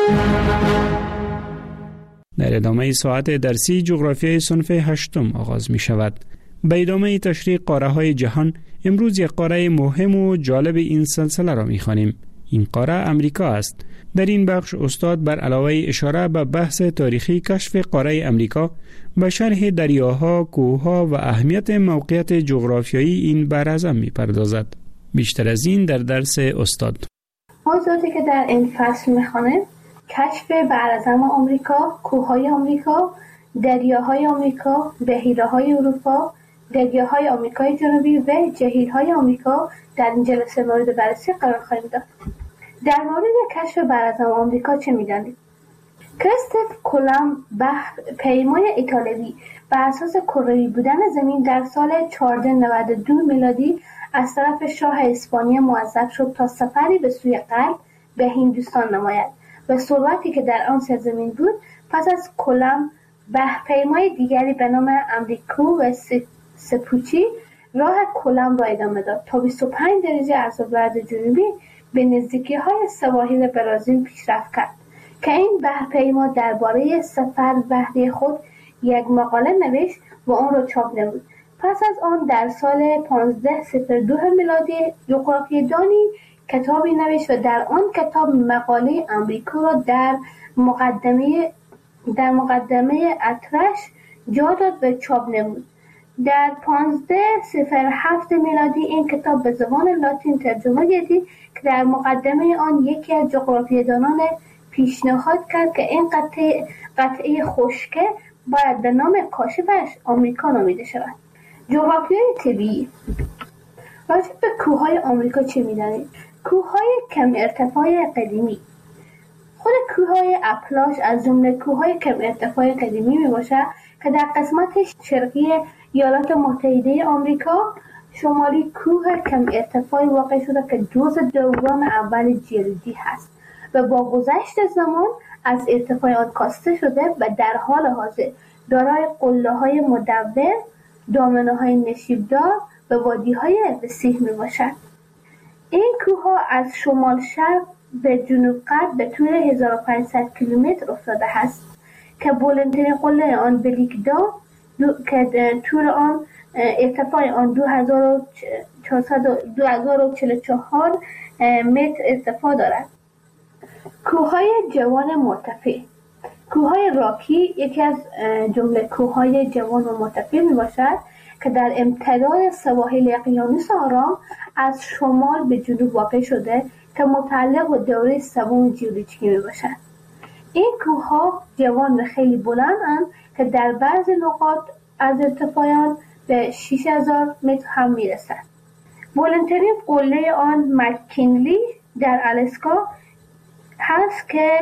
در ادامه ساعت درسی جغرافیای صنف 8 آغاز می شود. به ادامه تشریح قاره های جهان امروز یک قاره مهم و جالب این سلسله را می خوانیم. این قاره امریکا است. در این بخش استاد بر علاوه اشاره به بحث تاریخی کشف قاره امریکا به شرح دریاها، کوهها و اهمیت موقعیت جغرافیایی این براعظم می پردازد. بیشتر از این در درس استاد. موضوعی که در این فصل می خوانیم کشف براعظم آمریکا، کوههای آمریکا، دریاهای آمریکا، بحیره‌های اروپا، دریاهای آمریکای جنوبی و جزیره‌های آمریکا در این جلسه مورد بررسی قرار خواهیم داد. در مورد کشف براعظم آمریکا چه می‌دانید؟ کریستوف کلمب پیمای ایتالیایی بر اساس کروی بودن زمین در سال 1492 میلادی از طرف شاه اسپانیا موظف شد تا سفری به سوی غرب به هندوستان نماید و ثروتی که در آن سرزمین بود. پس از کلمب پیمای دیگری به نام امریکو و سپوچی راه کلمب را ادامه داد تا 25 درجه از ابعاد جنوبی به نزدیکی‌های سواحل برازیل پیشرفت کرد که این بحرپیما درباره سفر بحری خود یک مقاله نوشت و آن را چاپ نمود. پس از آن در سال 1502 میلادی جغرافیه‌دانی کتابی نوشت و در آن کتاب مقاله امریکا را در مقدمه اطرش جا داد و چاپ نمود. در 1507 میلادی این کتاب به زبان لاتین ترجمه گردید که در مقدمه آن یکی از جغرافیه‌دانان پیشنهاد کرد که این قطعه خشکه باید به نام کاشفش آمریکا نامیده شود. جغرافیای طبیعی. راجع به کوههای آمریکا چه می‌دانید؟ کوههای کم ارتفاع قدیمی. خود کوههای اپلاش از جمله کوههای کم ارتفاع قدیمی میباشد که در قسمت شرقی ایالات متحده آمریکا شمالی کوه کم ارتفاعی واقع شده که جزء دوم اول جلدی هست و با گذشت زمان از ارتفاع آن کاسته شده و در حال حاضر دارای قله‌های مدور، دامنه‌های نشیبدار و وادی‌های وسیع میباشد. این کوه‌ها از شمال شرق به جنوب غرب به طول 1500 کیلومتر افتاده است که بلندترین قله آن بلیکدا که طول آن ارتفاع آن 2044 متر ارتفاع دارد. کوههای جوان مرتفع. کوههای راکی یکی از جمله کوههای جوان و مرتفع می باشد که در امتداد سواحل اقیانوس آرام از شمال به جنوب واقع شده که متعلق به دوره سوم ژئولوژیکی می باشد. این کوهها جوان و خیلی بلندند که در بعضی نقاط از ارتفاع آن به 6000 متر هم میرسد. بلندترین قله آن مک‌کینلی در آلاسکا هست که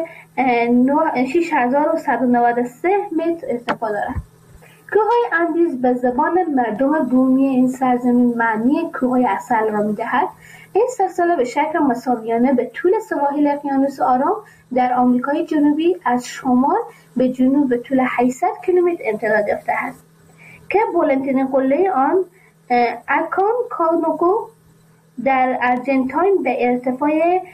6193 متر ارتفاع دارد. کوههای اندیز به زبان مردم بومی این سرزمین معنی کوههای عسل را می‌دهد. این سلسله به شکل مساویانه به طول سواحل اقیانوس آرام در آمریکای جنوبی از شمال به جنوب به طول 800 کیلومتر امتداد یافته است که بلندترین قله آن اکونکاگوا در آرژانتین به ارتفاع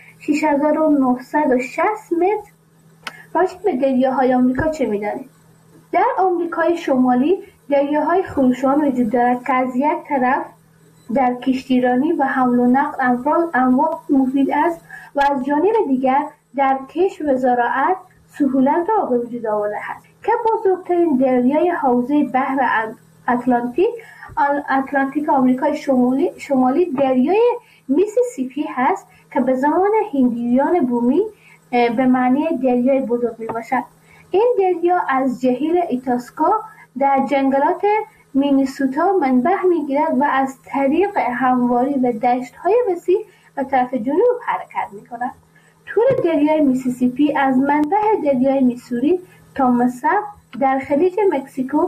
6960 متر. راجع به دریاهای آمریکا چه می‌دانید؟ در آمریکای شمالی دریاهای خروشان وجود دارد که از یک طرف در کشتیرانی و حمل و نقل اموال مفید است و از جانب دیگر در کشت و زراعت سهولت را به وجود آورده است که بزرگترین دریای حوزه بحر اتلانتیک آمریکای شمالی دریای میسیسیپی هست که به زمان هندیان بومی به معنی دریای بزرگ می باشد. این دریا از جهیل ایتاسکا در جنگلات مینیسوتا منبع میگیرد و از طریق همواری و دشت‌های وسیع به طرف جنوب حرکت می‌کند. طول دریای میسیسیپی از منبع دریای میسوری تا مصب در خلیج مکزیکو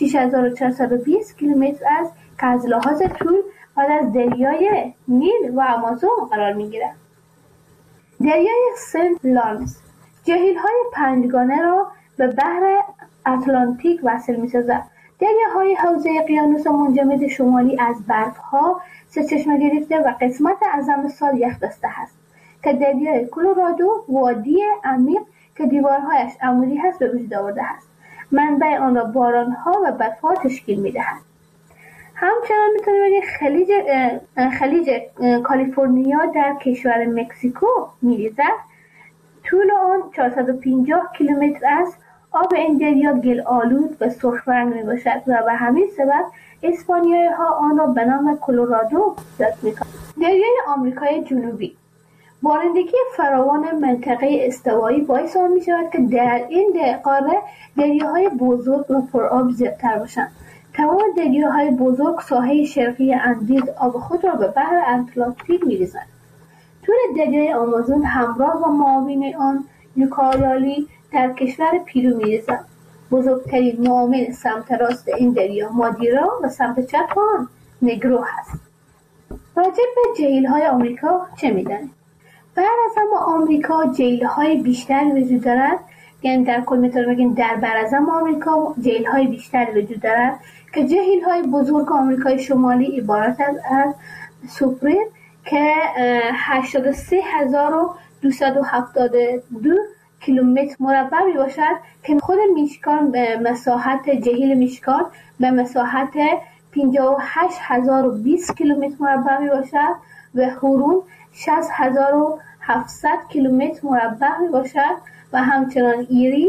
6420 کیلومتر است که از لحاظ طول بعد از دریای نیل و آمازون قرار می‌گیرد. دریای سنت لارنس جهیل‌های پنجگانه را به بحر اتلانتیک وصل می‌سازد. دریاهای حوزه اقیانوس منجمد شمالی از برف‌ها سرچشمه گرفته و قسمت اعظم سال یخ بسته است که دریای کلرادو وادی عمیق که دیوارهایش عمودی هست به وجود آورده است. منبع آن را باران‌ها و برف‌ها تشکیل می‌دهد. همچنان می‌توانیم بگیم خلیج کالیفرنیا در کشور مکزیکو می‌ریزد. طول آن 450 کیلومتر است. آب این دریا گل آلود و سرخ رنگ می باشد و به همین سبب اسپانیایی ها آن را به نام کلرادو یاد می کنند. دریای آمریکای جنوبی بارندگی فراوان منطقه استوایی باعث آن می شود که در این قاره دریاهای بزرگ و پرآب زیادتر باشند. تمام دریاهای بزرگ ساحه شرقی اندیز آب خود را به بحر اتلانتیک می ریزند. طول دریای آمازون همراه با معاون آن یوکایالی در کشور پیرو می‌رسد. بزرگترین معاون سمت راست این دریا مادیرا و سمت چپ آن نگرو هست. راجع به جهیل‌های آمریکا چه می‌دانید؟ براعظم آمریکا جهیل‌های بیشتری وجود دارد، یعنی در کل می‌تونیم بگیم در براعظم آمریکا جهیل‌های بیشتری وجود دارد که جهیل‌های بزرگ آمریکای شمالی عبارت از سوپریر که 83272 کیلومتر مربع می باشد که خود میشکان به مساحت جهیل میشکان به مساحت 58020 کیلومتر مربع می باشد و هورون 60700 کیلومتر مربع می باشد و همچنان ایری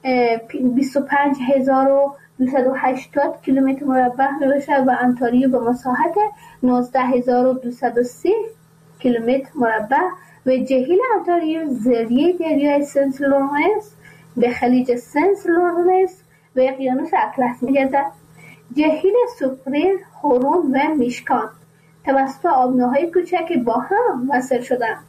25280 کیلومتر مربع می باشد و انتاریو به مساحت 19230 کیلومتر مربع و جهیل انتاریو زیریه دریای سنت لورنس به خلیج سنت لورنس و اقیانوس اطلس می‌گردد. جهیل سوپریر، هورون و میشکان توسط آبنه‌های کوچک با هم وصل شدند.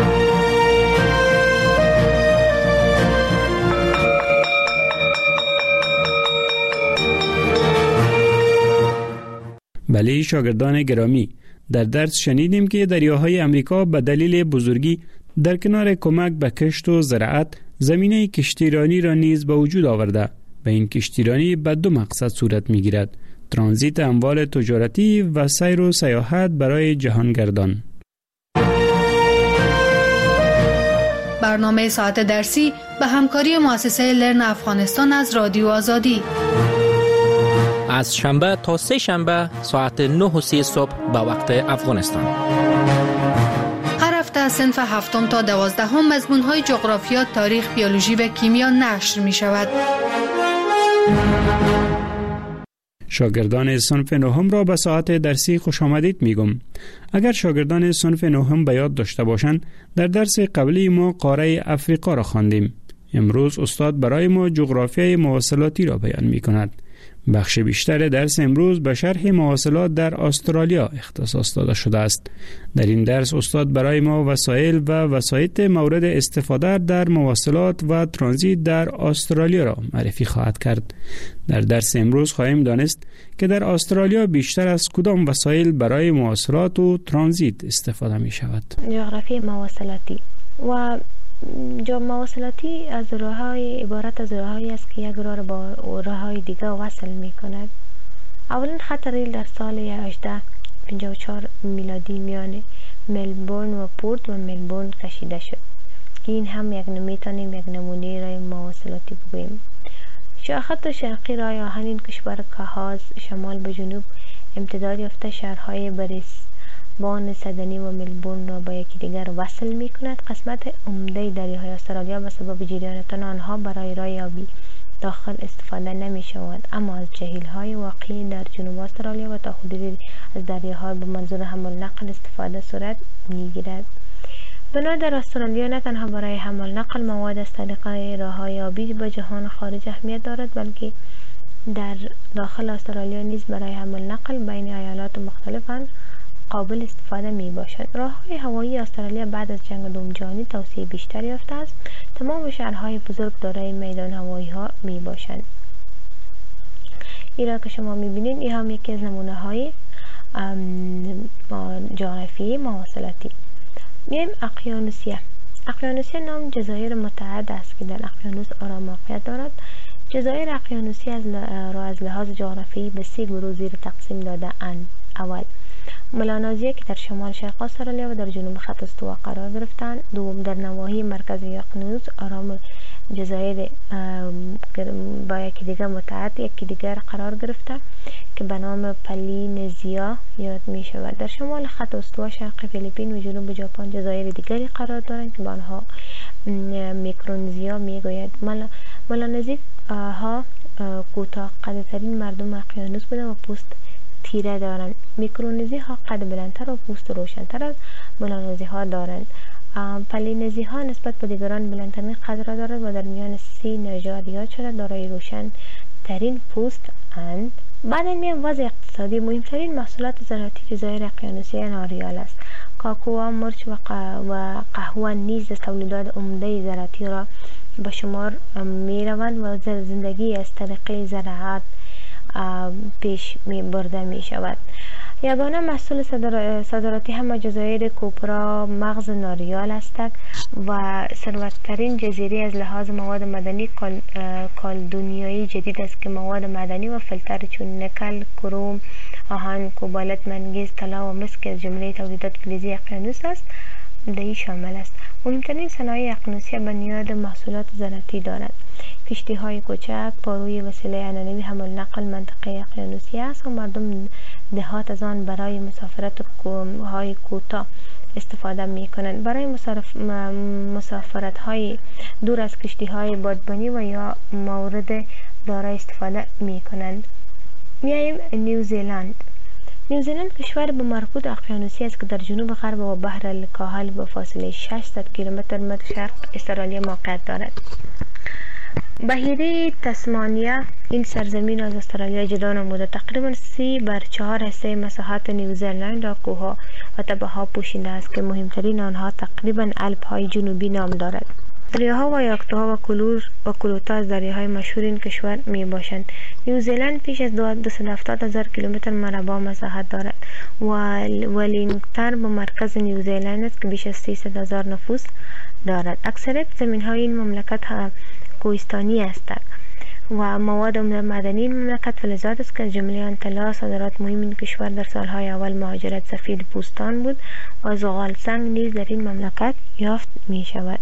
بله شاگردان گرامی، در درس شنیدیم که دریاهای امریکا به دلیل بزرگی در کنار کمک به کشت و زراعت زمینه کشتیرانی را نیز به وجود آورده و این کشتیرانی به دو مقصد صورت می گیرد: ترانزیت اموال تجارتی و سیر و سیاحت برای جهانگردان. برنامه ساعت درسی به همکاری مؤسسه لرن افغانستان از رادیو آزادی از شنبه تا سه شنبه ساعت 9:30 صبح به وقت افغانستان. هر هفته از صنف 7 تا 12 مضمون‌های جغرافیا، تاریخ، بیولوژی و کیمیا نشر می‌شود. شاگردان صنف 9 را به ساعت درسی خوش آمدید میگم. اگر شاگردان صنف 9 به یاد داشته باشند، در درس قبلی ما قاره افریقا را خواندیم. امروز استاد برای ما جغرافیای مواصلاتی را بیان می‌کند. بخش بیشتر درس امروز به شرح مواصلات در استرالیا اختصاص داده شده است. در این درس استاد برای ما وسایل و وسایط مورد استفاده در مواصلات و ترانزیت در استرالیا را معرفی خواهد کرد. در درس امروز خواهیم دانست که در استرالیا بیشتر از کدام وسایل برای مواصلات و ترانزیت استفاده می شود. جغرافی مواصلاتی و مواصلاتی از راه‌های عبارت از راه‌هایی است که یک راه را با راه‌های دیگر وصل می‌کند. اولین خط ریل در سال 1854 میلادی میان ملبورن و پورت و ملبورن کشیده شد که این هم یک نمونه راه مواصلاتی بگوییم. خط شرقی راه آهن این کشور که از شمال به جنوب امتداد یافته شهرهای بریسبن، سیدنی و ملبورن را با یکی دیگر وصل می کند. قسمت عمده دریاهای استرالیا به سبب جریان آنها برای راه آبی داخل استفاده نمی شود، اما از جهیل‌های واقعی در جنوب استرالیا و تا حدودی از دریاها به منظور حمل نقل استفاده صورت می گیرد. بنا در استرالیا نه تنها برای حمل نقل مواد از طریق راه‌های آبی به جهان خارج اهمیت دارد، بلکه در داخل استرالیا نیز برای حمل نقل بین ایالات مختلف قابل استفاده می باشد. راه‌های هوایی استرالیا بعد از جنگ دوم جهانی توسعه بیشتر یافته است. تمام شهرهای بزرگ دارای میدان هوایی ها می باشند. این را که شما می بینید این هم یکی از نمونه های جغرافی مواصلاتی. میایم اقیانوسیه. اقیانوسیه نام جزایر متعدد است که در اقیانوس آرام موقعیت دارد. جزایر اقیانوسیه از لحاظ جغرافیایی به 3 گروه زیر تقسیم داده اند. اول، ملانزیه که در شمال شرق استرالیا و در جنوب خط استوا قرار گرفتند. دوم، در نواحی مرکز اقیانوس آرام جزایر با یکی دیگر قرار گرفته که به نام پلینزیا یاد می شود. در شمال خط استوا شرق فیلیپین و جنوب ژاپن جزایر دیگری قرار دارند که به آنها میکرونزیا می گوید. ملانزی ها کوتاه قدترین مردم اقیانوس بودند و پوست تیره دارند. میکرونزی ها قد بلندتر و پوست روشنتر از ملانزی ها دارند. پلینزی ها نسبت به دیگران بلندترین قد را دارد و در میان 30 نژاد یاد شده دارای روشن ترین پوست اند. بعد میان وضع اقتصادی. مهمترین محصولات زراعتی جزایر اقیانوسیه ناریال است. کاکائو، مرچ و قهوه نیز از تولیدات عمده زراعتی را به شمار می روند و زندگی از طریق زراعت پیش برده می شود. یگانه محصول صادراتی همه جزایر کوپرا مغز ناریال هستند و ثروتترین جزیره از لحاظ مواد مدنی کالدونیایی جدید است که مواد مدنی و فلتر چون نکل، کروم، آهن، کوبالت، منگنز، طلا و مس که از جمله تولیدات فلزی اقیانوس است در این شامل است. مهمترین صنایع اقیانوسیه بنیاد محصولات زراعتی دارد. کشتی های کوچک پاروی وسیله عنعنوی حمل نقل منطقه اقیانوسیه است و مردم دهات از آن برای مسافرت های کوتاه استفاده می کنند. برای مسافرت های دور از کشتی های بادبانی و یا مورد دارا استفاده می کنند. میایم نیوزیلند. نیوزیلند کشور به مربوط اقیانوسی است که در جنوب غرب و بحر الکاهل به فاصله 600 کیلومتر مد شرق استرالیا موقعیت دارد. بحیره تسمانیا این سرزمین از استرالیا جدا نموده. تقریبا 3/4 حصه مساحت نیوزیلند را کوهها و تپه‌ها پوشیده است که مهمترین آنها تقریبا الپ های جنوبی نام دارد. دریاها و یاکتوها و کلوتا از دریاهای مشهور این کشور می باشند. نیوزیلند پیش از 270,000 کیلومتر مربع مساحت دارد. ولینگتون به مرکز نیوزیلند است که بیش از 300,000 نفوس دارد. اکثریت زمین های این مملکت کوهستانی هستند و مواد معدنی این مملکت فلزات است که از جمله آن طلا. صادرات مهم این کشور در سالهای اول مهاجرت سفید پوستان بود و زغال سنگ نیز در این مملکت یافت می شود.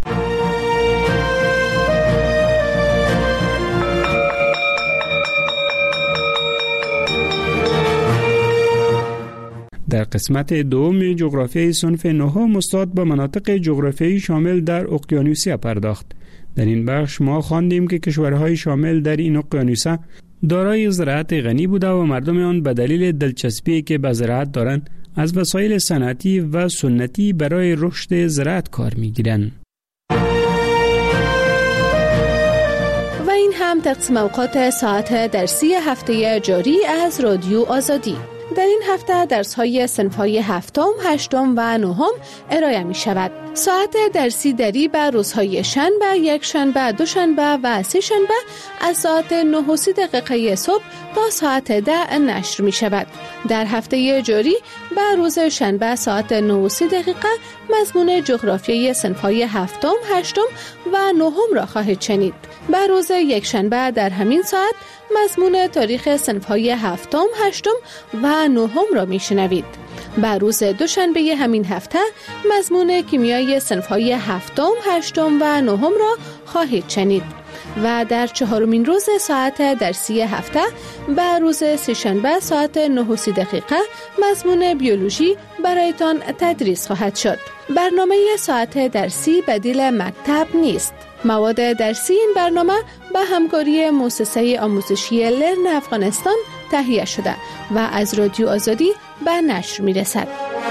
در قسمت دوم جغرافیای صنف 9 استاد به مناطق جغرافیایی شامل در اقیانوسیه پرداخت. در این بخش ما خواندیم که کشورهای شامل در این اقیانوسه دارای زراعت غنی بوده و مردم آن به دلیل دلچسبی که به زراعت دارند از وسایل صنعتی و سنتی برای رشد زراعت کار می‌گیرند. و این هم هم تقسیم اوقات ساعت درسی هفته جاری از رادیو آزادی. در این هفته درس‌های صنف‌های هفتم، هشتم و نهم ارائه می‌شود. ساعت درسی دری به روزهای شنبه، یکشنبه، دوشنبه و سه‌شنبه از ساعت 9:30 صبح تا ساعت 10 نشر می‌شود. در هفته جاری به روز شنبه ساعت 9:30 مضمون جغرافیای صنف‌های هفتم، هشتم و نهم را خواهید شنید. به روز یکشنبه در همین ساعت مضمون تاریخ صنف‌های هفتم، هشتم و نهم را میشنوید. به روز دوشنبه همین هفته مضمون کیمیای صنف‌های هفتم، هشتم و نهم را خواهید شنید و در چهارمین روز ساعت درسی هفته به روز سه‌شنبه ساعت 9:30 مضمون بیولوژی برایتان تدریس خواهد شد. برنامه ساعت درسی بدیل مکتب نیست. مواد درسی این برنامه به همکاری مؤسسه آموزشی لرن افغانستان تهیه شده و از رادیو آزادی به نشر می رسد.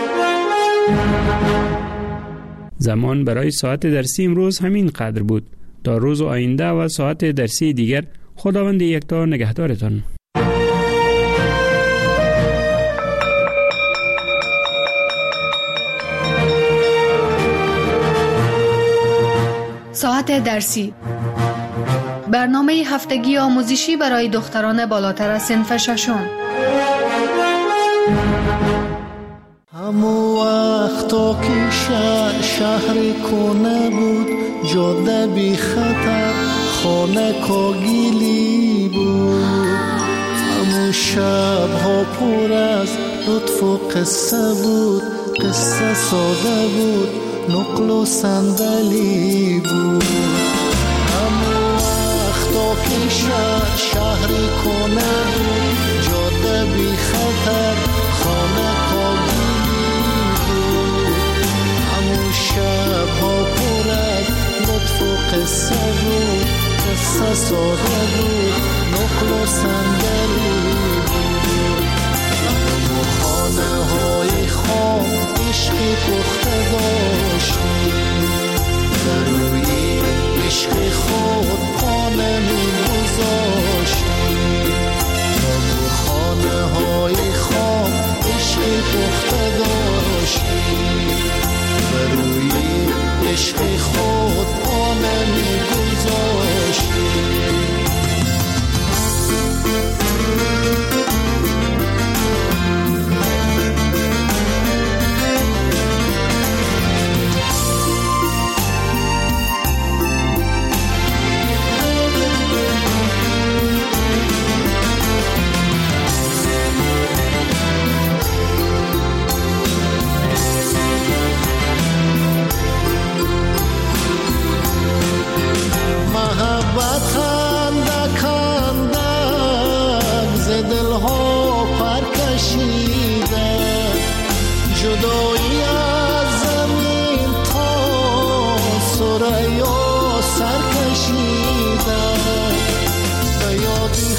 زمان برای ساعت درسی امروز همین قدر بود. تا روز آینده و ساعت درسی دیگر خداوند یکتا نگهدارتان. ساعت درسی، برنامه هفتگی آموزشی برای دختران بالاتر از صنف ششم. همو وقتا که شهر کنه بود، جاده بی خطر، خانه کاگیلی بود. همو شبها پر از لطف و قصه بود، قصه ساده بود، نقل و صندلی بود. همو وقتا که شهری کنه بود، جاده بی خطر، خانه کاگیلی بود. همو شبها پر از لطف و قصه بود، قصه ساده بود، نقل و صندلی بود. همو خانه های خام عشقی پخته داشتیم، در روی عشق خود پانه می گذاشتیم. همو خانه های خام عشقی پخته داشتیم، در روی عشق خود پانه می گذاشتیم. جدایی از زمین تا ثریا سر کشیده، به یادی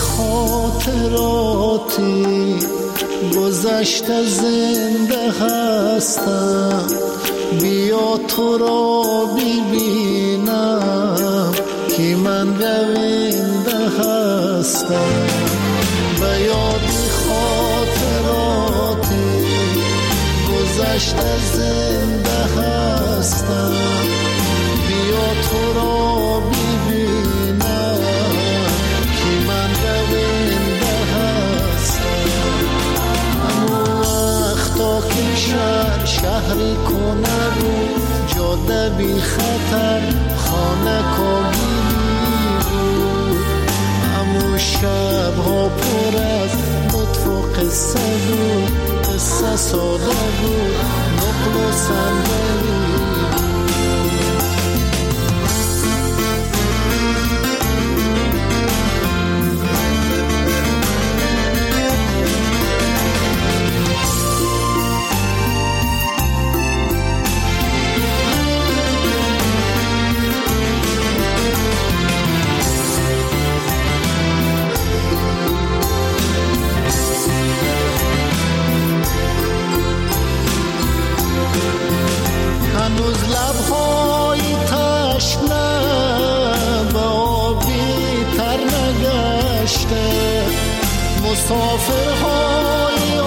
خاطراتی گذشته زنده هستم. بیا تو را ببینم که من رونده هستم. به یادی خاطراتی گذشته زنده هستم. بیا تو را ببینم که من رونده هستم. همون وقتا که شهری کنه بود، جاده بی خطر، خانه کاگیلی بود. همون شبها پر از لطف و قصه بود، قصه ساده بود، نقل و صندلی هنوز مسافرهای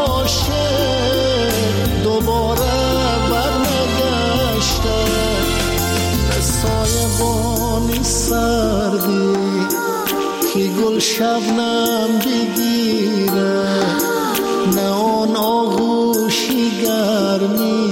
عاشق دوباره برنگشته به سایبانی سردی که گل شبنم بگیره نه آن آغوشی گرمی